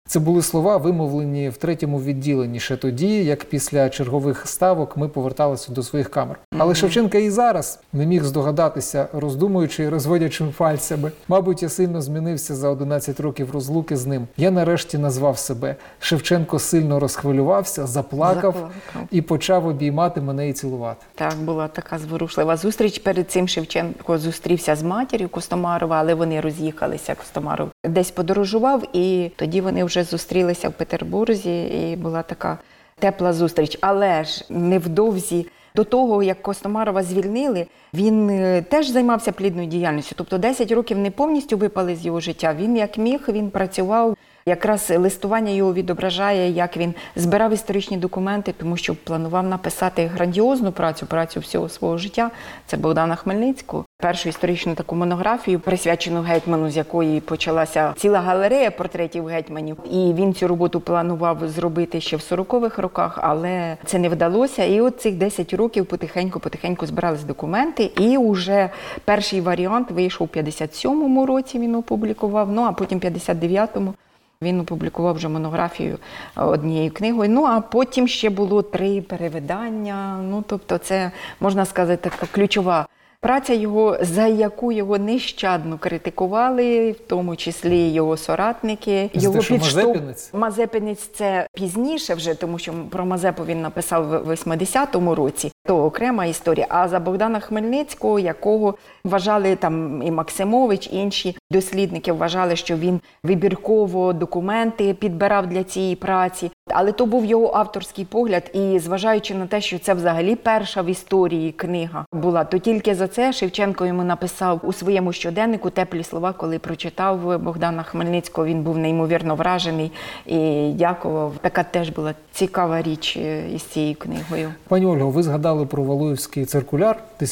Це були слова, вимовлені в 3-му відділенні ще тоді, як після чергових ставок ми поверталися до своїх камер. Але Шевченка і зараз не міг здогадатися, роздумуючи і розводячи пальцями. Мабуть, я сильно змінився за 11 років розлуки з ним. Я нарешті назвав себе. Шевченко сильно розхвилювався, заплакав і почав обіймати мене і цілувати. Так, була така зворушлива зустріч. Перед цим Шевченко зустрівся з матір'ю Костомарова, але вони роз'їхалися. Костомаров десь подорожував, і тоді вони вже зустрілися в Петербурзі, і була така тепла зустріч. Але ж невдовзі до того, як Костомарова звільнили, він теж займався плідною діяльністю. Тобто 10 років не повністю випали з його життя. Він як міг, він працював. Якраз листування його відображає, як він збирав історичні документи, тому що планував написати грандіозну працю всього свого життя. Це Богдана Хмельницького. Першу історичну таку монографію, присвячену гетьману, з якої почалася ціла галерея портретів гетьманів. І він цю роботу планував зробити ще в 40-х роках, але це не вдалося. І от цих 10 років потихеньку збирались документи. І уже перший варіант вийшов у 57-му році, він опублікував, ну а потім в 59-му. Він опублікував вже монографію однією книгою. Ну, а потім ще було 3 перевидання. Ну, тобто це, можна сказати, така ключова праця його, за яку його нещадно критикували, в тому числі його соратники. Його Мазепинець? Мазепинець – це пізніше вже, тому що про Мазепу він написав в 80-му році. То окрема історія. А за Богдана Хмельницького, якого вважали там і Максимович, і інші дослідники вважали, що він вибірково документи підбирав для цієї праці. Але то був його авторський погляд, і зважаючи на те, що це взагалі перша в історії книга була, то тільки за це Шевченко йому написав у своєму щоденнику теплі слова, коли прочитав Богдана Хмельницького. Він був неймовірно вражений і дякував. Така теж була цікава річ із цією книгою. Пані Ольго, ви згадали про Валуєвський циркуляр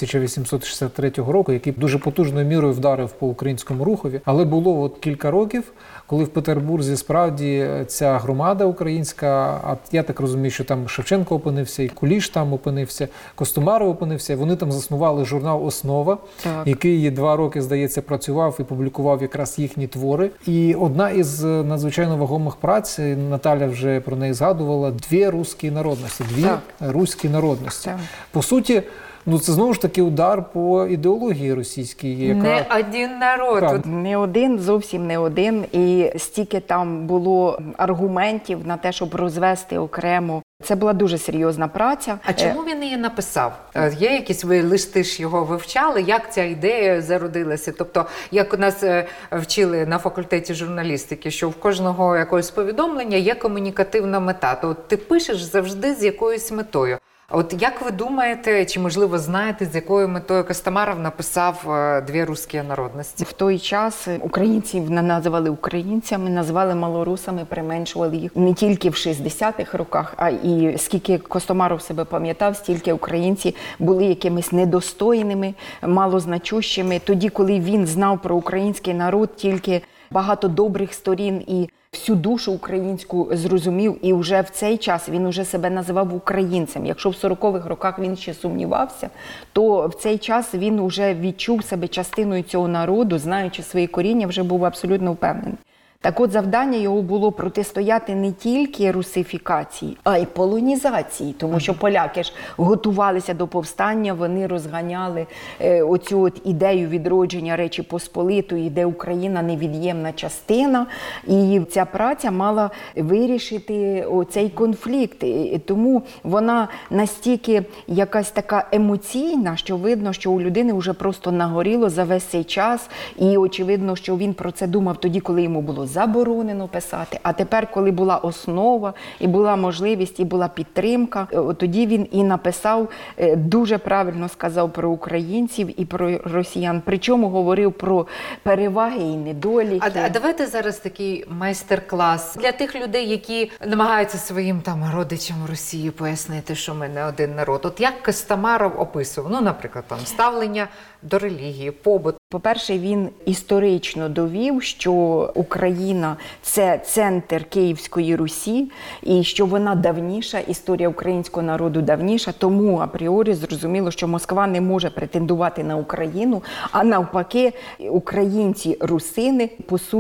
1863 року, який дуже потужною мірою вдарив по українському рухові. Але було от кілька років, коли в Петербурзі справді ця громада українська, а я так розумію, що там Шевченко опинився, і Куліш там опинився, Костомаров опинився, і вони там заснували журнал «Основа», який 2 роки, здається, працював і публікував якраз їхні твори. І одна із надзвичайно вагомих праць, Наталя вже про неї згадувала, «Дві руські народності», руські народності. По суті, ну це знову ж таки удар по ідеології російській. Яка... Не один народ. Так. Не один, зовсім не один. І стільки там було аргументів на те, щоб розвести окремо. Це була дуже серйозна праця. А чому він її написав? Є якісь, ви листи ж його вивчали, як ця ідея зародилася? Тобто, як у нас вчили на факультеті журналістики, що в кожного якогось повідомлення є комунікативна мета. То от ти пишеш завжди з якоюсь метою. От як ви думаєте, чи можливо знаєте, з якою метою Костомаров написав «Дві руські народності»? В той час українців не називали українцями, називали малорусами, применшували їх не тільки в 60-х роках, а і скільки Костомаров себе пам'ятав, стільки українці були якимись недостойними, малозначущими. Тоді, коли він знав про український народ, тільки багато добрих сторін і всю душу українську зрозумів, і вже в цей час він уже себе називав українцем. Якщо в 40-х роках він ще сумнівався, то в цей час він уже відчув себе частиною цього народу, знаючи свої коріння, вже був абсолютно впевнений. Так от завдання його було протистояти не тільки русифікації, а й полонізації, тому що поляки ж готувалися до повстання, вони розганяли оцю от ідею відродження Речі Посполитої, де Україна невід'ємна частина, і ця праця мала вирішити оцей конфлікт. І тому вона настільки якась така емоційна, що видно, що у людини вже просто нагоріло за весь цей час, і очевидно, що він про це думав тоді, коли йому було заборонено писати. А тепер, коли була основа, і була можливість, і була підтримка, тоді він і написав, дуже правильно сказав про українців і про росіян. Причому говорив про переваги і недоліки. А давайте зараз такий майстер-клас для тих людей, які намагаються своїм там родичам в Росії пояснити, що ми не один народ. От як Костомаров описував, ну, наприклад, там ставлення до релігії, побут. По-перше, він історично довів, що Україна – це центр Київської Русі, і що вона давніша, історія українського народу давніша, тому апріорі зрозуміло, що Москва не може претендувати на Україну, а навпаки, українці-русини, по суті,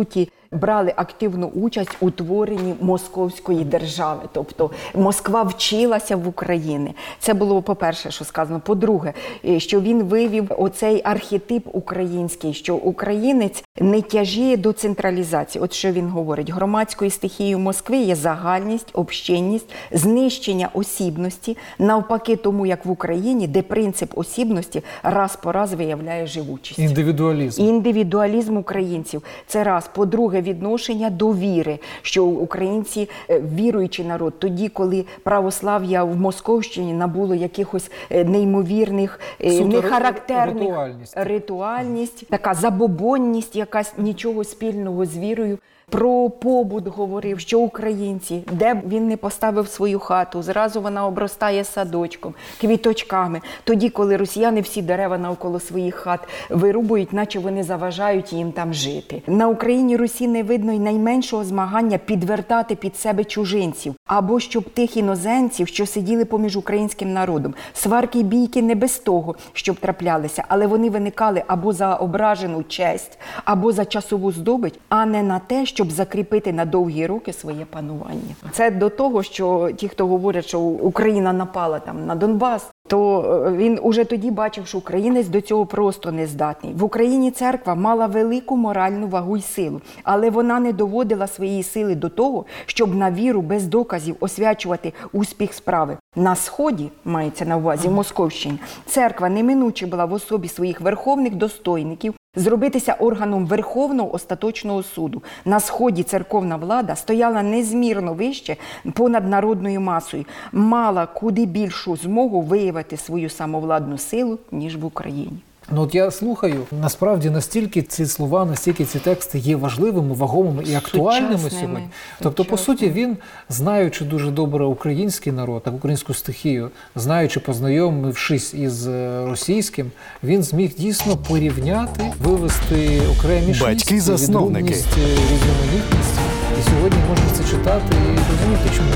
брали активну участь у творенні Московської держави. Тобто Москва вчилася в Україні. Це було, по-перше, що сказано. По-друге, що він вивів оцей архетип український, що українець не тяжіє до централізації. От що він говорить. Громадською стихією Москви є загальність, общинність, знищення осібності, навпаки тому, як в Україні, де принцип осібності раз по раз виявляє живучість. Індивідуалізм. Індивідуалізм українців. Це раз. По-друге, відношення до віри, що українці віруючий народ. Тоді, коли православ'я в Московщині набуло якихось неймовірних, нехарактерних ритуальність, така забобонність, якась нічого спільного з вірою. Про побут говорив, що українці, де б він не поставив свою хату, зразу вона обростає садочком, квіточками. Тоді, коли росіяни всі дерева навколо своїх хат вирубують, наче вони заважають їм там жити. На Україні Русі не видно й найменшого змагання підвертати під себе чужинців, або щоб тих іноземців, що сиділи поміж українським народом. Сварки й бійки не без того, щоб траплялися, але вони виникали або за ображену честь, або за часову здобич, а не на те, щоб закріпити на довгі роки своє панування. Це до того, що ті, хто говорять, що Україна напала там на Донбас, то він уже тоді бачив, що українець до цього просто не здатний. В Україні церква мала велику моральну вагу й силу, але вона не доводила своєї сили до того, щоб на віру без доказів освячувати успіх справи. На Сході, мається на увазі, в Московщині, церква неминуче була в особі своїх верховних достойників зробитися органом Верховного Остаточного суду. На Сході церковна влада стояла незмірно вище понад народною масою, мала куди більшу змогу виявити свою самовладну силу, ніж в Україні. Ну от я слухаю, насправді настільки ці слова, настільки ці тексти є важливими, вагомими і актуальними сьогодні. Тобто, по суті, він, знаючи дуже добре український народ, так, українську стихію, знаючи, познайомившись із російським, він зміг дійсно порівняти, вивести окремішість, Батьки-засновники. відмінність, різноманітність. І сьогодні можна це читати і розуміти, чому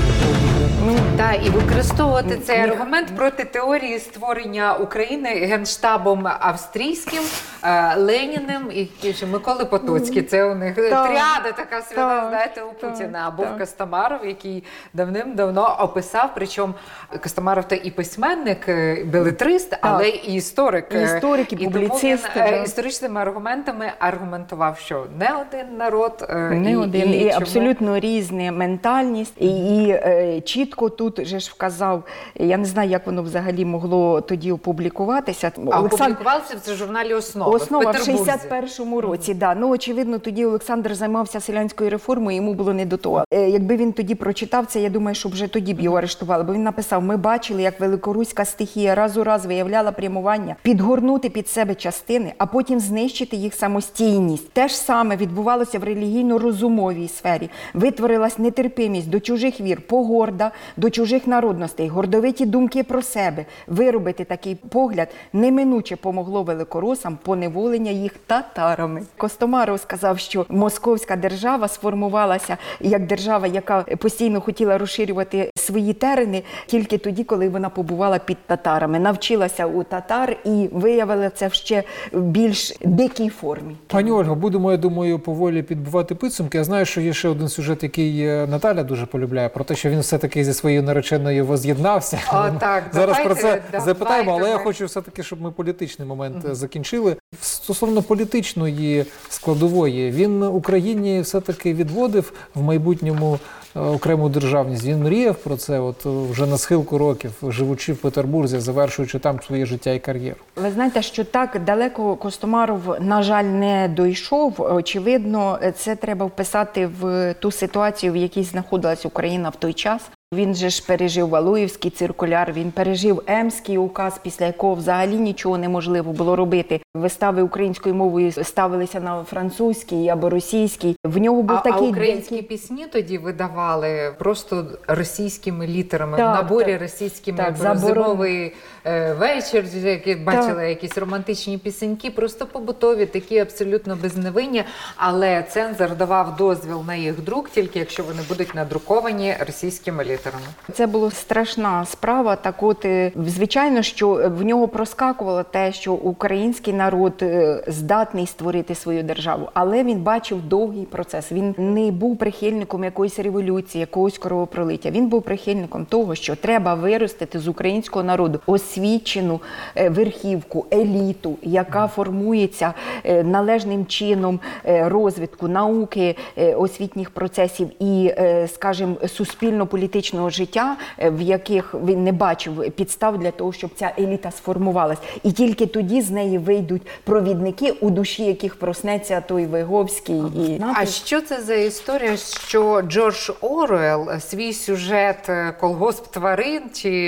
Так, і використовувати цей аргумент проти теорії створення України Генштабом австрійським, Леніним і Миколи Потоцький. Це у них тріада така свята, знаєте, у Путіна. Або в Костомаров, який давним-давно описав, причому Костомаров то і письменник, белетрист, але і історик. Історик, і публіцист. Історичними аргументами аргументував, що не один народ. Не один, і абсолютно різна ментальність. І чітко тут же ж вказав, я не знаю, як воно взагалі могло тоді опублікуватися. Опублікувалося в журналі «Основа» в 61-му році. Да. Ну, очевидно, тоді Олександр займався селянською реформою, йому було не до того. Якби він тоді прочитав це, я думаю, що вже тоді б його арештували. Бо він написав, ми бачили, як великоруська стихія раз у раз виявляла прямування, підгорнути під себе частини, а потім знищити їх самостійність. Те ж саме відбувалося в релігійно-розумовій сфері. Витворилась нетерпимість до чужих вір, погорда до чужих народностей, гордовиті думки про себе. Виробити такий погляд неминуче помогло великоросам поневолення їх татарами. Костомаров сказав, що московська держава сформувалася як держава, яка постійно хотіла розширювати свої терени тільки тоді, коли вона побувала під татарами. Навчилася у татар і виявила це в ще більш дикій формі. Пані Ольго, будемо, я думаю, поволі підбивати підсумки. Я знаю, що є ще один сюжет, який Наталя дуже полюбляє, про те, що він все-таки зі своєю нареченою воз'єднався. Так, зараз про це запитаємо, але давайте. я хочу все-таки, щоб ми політичний момент закінчили. Стосовно політичної складової, він Україні все-таки відводив в майбутньому окрему державність. Він мріяв про це от вже на схилку років, живучи в Петербурзі, завершуючи там своє життя і кар'єру. Ви знаєте, що так далеко Костомаров, на жаль, не дійшов. Очевидно, це треба вписати в ту ситуацію, в якій знаходилась Україна в той час. Він же ж пережив Валуєвський циркуляр, він пережив Емський указ, після якого взагалі нічого неможливо було робити. Вистави українською мовою ставилися на французькій або російській. В нього був такий українські пісні тоді видавали просто російськими літерами, Так, в наборі так. російськими, Так, про заборон- зимовий вечір, які бачили якісь романтичні пісеньки, просто побутові, такі абсолютно безневинні, але цензор давав дозвіл на їх друк, тільки якщо вони будуть надруковані російськими літерами. Це була страшна справа. Так от, звичайно, що в нього проскакувало те, що український народ здатний створити свою державу. Але він бачив довгий процес. Він не був прихильником якоїсь революції, якогось кровопролиття. Він був прихильником того, що треба виростити з українського народу освічену верхівку, еліту, яка формується належним чином розвитку науки, освітніх процесів і, скажімо, суспільно-політичного життя, в яких він не бачив підстав для того, щоб ця еліта сформувалась. І тільки тоді з неї вийдуть провідники, у душі яких проснеться той Виговський. А що це за історія, що Джордж Оруелл свій сюжет «Колгосп тварин»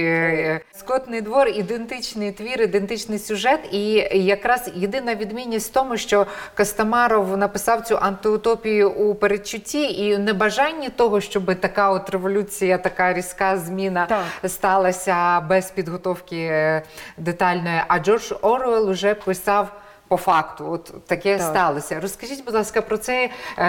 чи «Скотний двор» ідентичний твір, ідентичний сюжет, і якраз єдина відмінність в тому, що Костомаров написав цю антиутопію у передчутті і небажанні того, щоб така от революція, така різка зміна сталася без підготовки детальної, а Джордж Оруелл уже писав по факту, от таке сталося. Розкажіть, будь ласка, про це.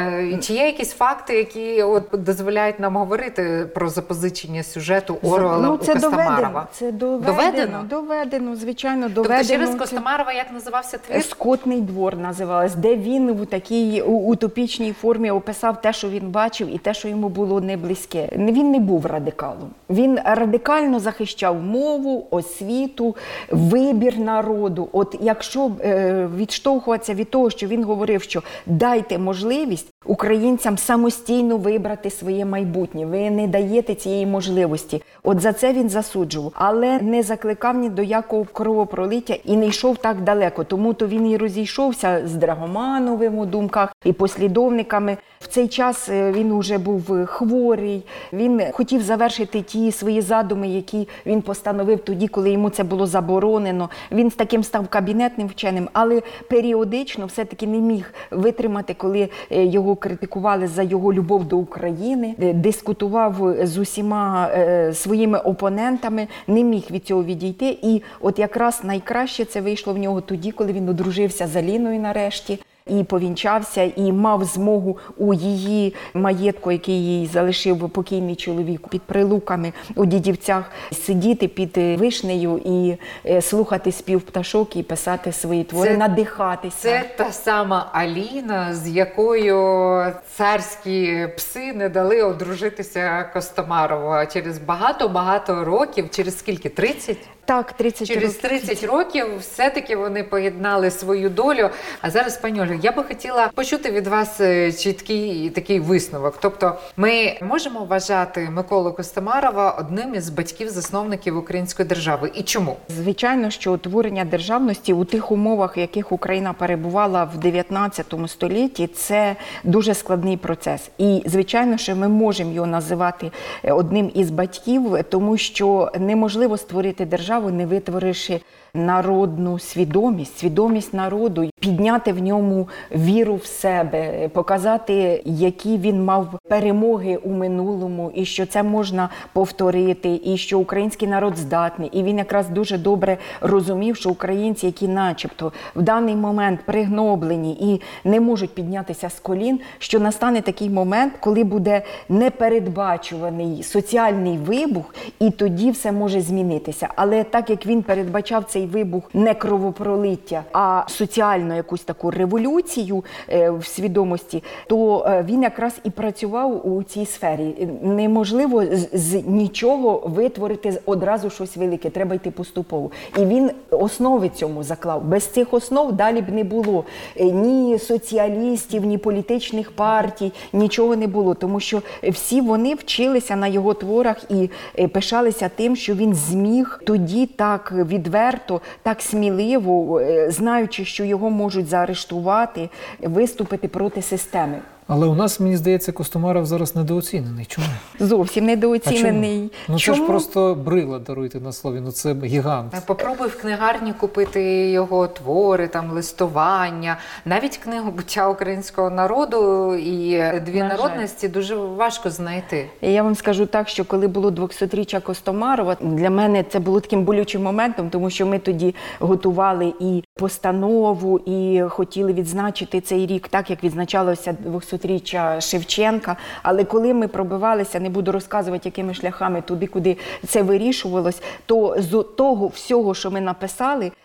Чи є якісь факти, які от дозволяють нам говорити про запозичення сюжету Оруелла у Костомарова? Це доведено. Доведено, звичайно, доведено. Тобто через Костомарова як називався твір? «Скотний двор» називалось, де він в такій утопічній формі описав те, що він бачив, і те, що йому було не близьке. Він не був радикалом. Він радикально захищав мову, освіту, вибір народу. От якщо відштовхуватися від того, що він говорив, що дайте можливість українцям самостійно вибрати своє майбутнє. Ви не даєте цієї можливості. От за це він засуджував. Але не закликав ні до якого кровопролиття і не йшов так далеко. Тому-то він і розійшовся з Драгомановим у думках і послідовниками. В цей час він уже був хворий. Він хотів завершити ті свої задуми, які він постановив тоді, коли йому це було заборонено. Він з таким став кабінетним вченим, але періодично все-таки не міг витримати, коли його критикували за його любов до України, дискутував з усіма своїми опонентами, не міг від цього відійти. І от якраз найкраще це вийшло в нього тоді, коли він одружився з Аліною нарешті. І повінчався, і мав змогу у її маєтку, який їй залишив покійний чоловік, під Прилуками, у Дідівцях, сидіти під вишнею і слухати спів пташок і писати свої твори, надихатися. Це та сама Аліна, з якою царські пси не дали одружитися Костомарову. Через багато-багато років, через скільки? 30? Так, 30 Через років. 30 років все-таки вони поєднали свою долю. А зараз, пані Ольго, я би хотіла почути від вас чіткий такий висновок. Тобто ми можемо вважати Миколу Костомарова одним із батьків-засновників української держави. І чому? Звичайно, що утворення державності у тих умовах, в яких Україна перебувала в 19 столітті, це дуже складний процес. І, звичайно, що ми можемо його називати одним із батьків, тому що неможливо створити державу, не витворивши народну свідомість, свідомість народу, підняти в ньому віру в себе, показати, які він мав перемоги у минулому, і що це можна повторити, і що український народ здатний. І він якраз дуже добре розумів, що українці, які начебто в даний момент пригноблені і не можуть піднятися з колін, що настане такий момент, коли буде непередбачуваний соціальний вибух, і тоді все може змінитися. Але так як він передбачав цей вибух не кровопролиття, а соціальну якусь таку революцію в свідомості, то він якраз і працював у цій сфері. Неможливо з нічого витворити одразу щось велике, треба йти поступово. І він основи цьому заклав. Без цих основ далі б не було ні соціалістів, ні політичних партій, нічого не було, тому що всі вони вчилися на його творах і пишалися тим, що він зміг тоді так відверто, так сміливо, знаючи, що його можуть заарештувати, виступити проти системи. Але у нас, мені здається, Костомаров зараз недооцінений. Чому? Зовсім недооцінений. Ну це ж просто брила, даруйте на слові, ну це гігант. Попробуй в книгарні купити його твори, там листування, навіть книгу «Буття українського народу» і «Дві народності» дуже важко знайти. Я вам скажу так, що коли було 200-річчя Костомарова, для мене це було таким болючим моментом, тому що ми тоді готували і постанову, і хотіли відзначити цей рік так, як відзначалося 200-річчя Шевченка. Але коли ми пробивалися, не буду розказувати, якими шляхами туди, куди це вирішувалось, то з того всього, що ми написали,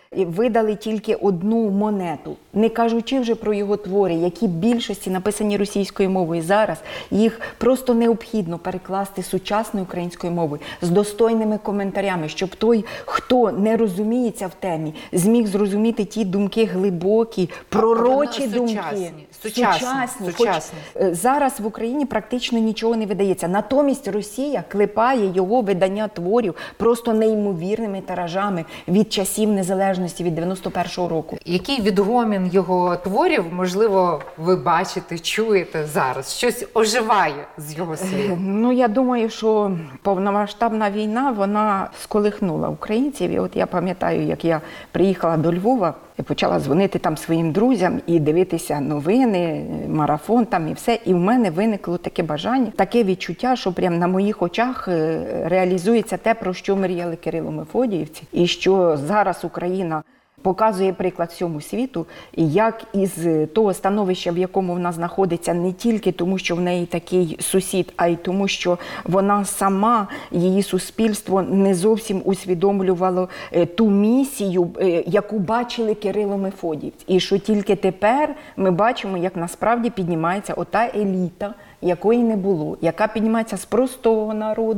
видали тільки одну монету, не кажучи вже про його твори, які в більшості написані російською мовою. Зараз їх просто необхідно перекласти сучасною українською мовою з достойними коментарями, щоб той, хто не розуміється в темі, зміг зрозуміти ті думки глибокі, пророчі думки. Сучасні. Хоч зараз в Україні практично нічого не видається. Натомість Росія клепає його видання творів просто неймовірними тиражами від часів незалежності, від 91-го року. Який відгомін його творів, можливо, ви бачите, чуєте зараз? Щось оживає з його слів? Ну, я думаю, що повномасштабна війна, вона сколихнула українців. І от я пам'ятаю, як я приїхала до Львова, я почала дзвонити там своїм друзям і дивитися новини, марафон там і все. І в мене виникло таке бажання, таке відчуття, що прямо на моїх очах реалізується те, про що мріяли Кирило-Мефодіївці. І що зараз Україна показує приклад всьому світу, як із того становища, в якому вона знаходиться, не тільки тому, що в неї такий сусід, а й тому, що вона сама, її суспільство не зовсім усвідомлювало ту місію, яку бачили Кирило-Мефодіївці. І що тільки тепер ми бачимо, як насправді піднімається ота еліта, якої не було, яка піднімається з простого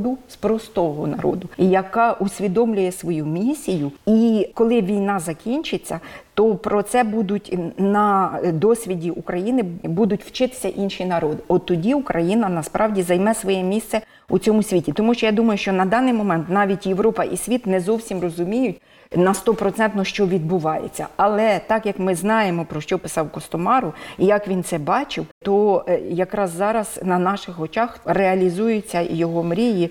народу, і яка усвідомлює свою місію. І коли війна закінчиться, то про це будуть на досвіді України будуть вчитися інші народи. От тоді Україна насправді займе своє місце у цьому світі. Тому що я думаю, що на даний момент навіть Європа і світ не зовсім розуміють на 100%, що відбувається. Але так як ми знаємо, про що писав Костомаров, і як він це бачив, то якраз зараз на наших очах реалізуються його мрії,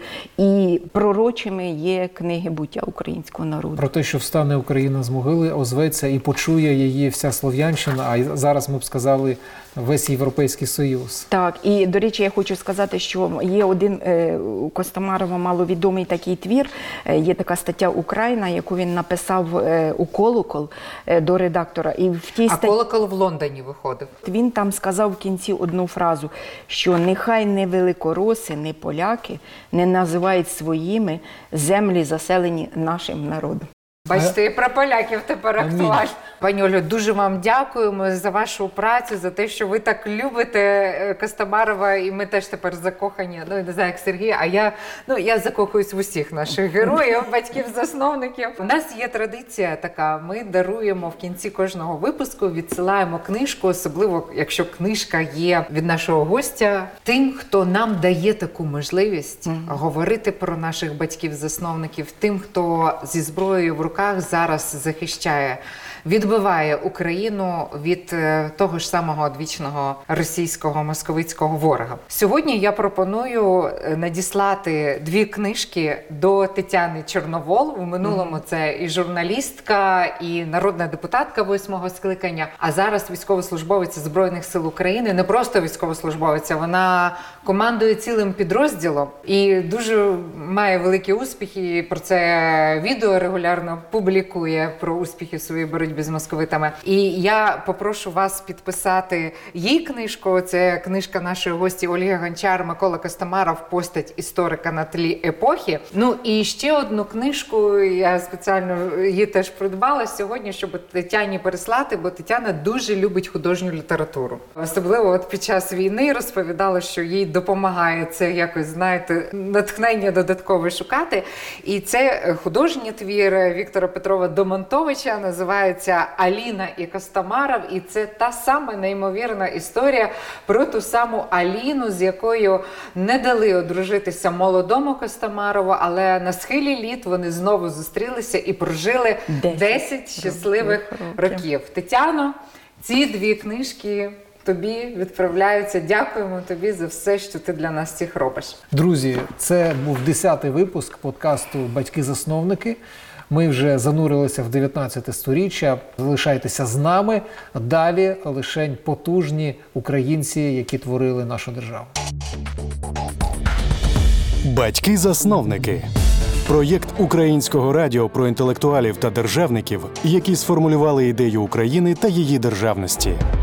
і пророчими є книги буття українського народу. Про те, що встане Україна з могили, озветься і почує її вся Слов'янщина, а зараз ми б сказали весь Європейський Союз. Так, і, до речі, я хочу сказати, що є один у Костомарова маловідомий такий твір, є така стаття «Україна», яку він написав у «Колокол» до редактора. І в тій «Колокол» в Лондоні виходив. Він там сказав в кінці одну фразу, що нехай не великороси, не поляки не називають своїми землі, заселені нашим народом. Бачите, і про поляків тепер актуально. Пані Ольго, дуже вам дякуємо за вашу працю, за те, що ви так любите Костомарова, і ми теж тепер закохані, ну, не знаю, як Сергій, а я закохуюсь в усіх наших героїв, батьків-засновників. У нас є традиція така, ми даруємо в кінці кожного випуску, відсилаємо книжку, особливо, якщо книжка є від нашого гостя, тим, хто нам дає таку можливість говорити про наших батьків-засновників, тим, хто зі зброєю в руках зараз захищає, відбиває Україну від того ж самого одвічного російського московицького ворога. Сьогодні я пропоную надіслати 2 книжки до Тетяни Чорновол. У минулому це і журналістка, і народна депутатка 8-го скликання, а зараз військовослужбовиця Збройних сил України. Не просто військовослужбовиця, вона командує цілим підрозділом і дуже має великі успіхи. І про це відео регулярно публікує, про успіхи своєї боротьби з московитами. І я попрошу вас підписати її книжку. Це книжка нашої гості Ольги Гончар, Микола Костомаров, постать історика на тлі епохи. Ну і ще одну книжку, я спеціально її теж придбала сьогодні, щоб Тетяні переслати, бо Тетяна дуже любить художню літературу. Особливо от під час війни розповідала, що їй допомагає це якось, знаєте, натхнення додаткове шукати. І це художній твір Віктора Петрова Домонтовича, називається «Аліна і Костомаров». І це та сама неймовірна історія про ту саму Аліну, з якою не дали одружитися молодому Костомарову, але на схилі літ вони знову зустрілися і прожили 10 щасливих років. Тетяно, ці 2 книжки тобі відправляються. Дякуємо тобі за все, що ти для нас всіх робиш. Друзі, це був 10-й випуск подкасту «Батьки-засновники». Ми вже занурилися в 19 сторіччя. Залишайтеся з нами. Далі лишень потужні українці, які творили нашу державу. Батьки-засновники. Проєкт Українського радіо про інтелектуалів та державників, які сформулювали ідею України та її державності.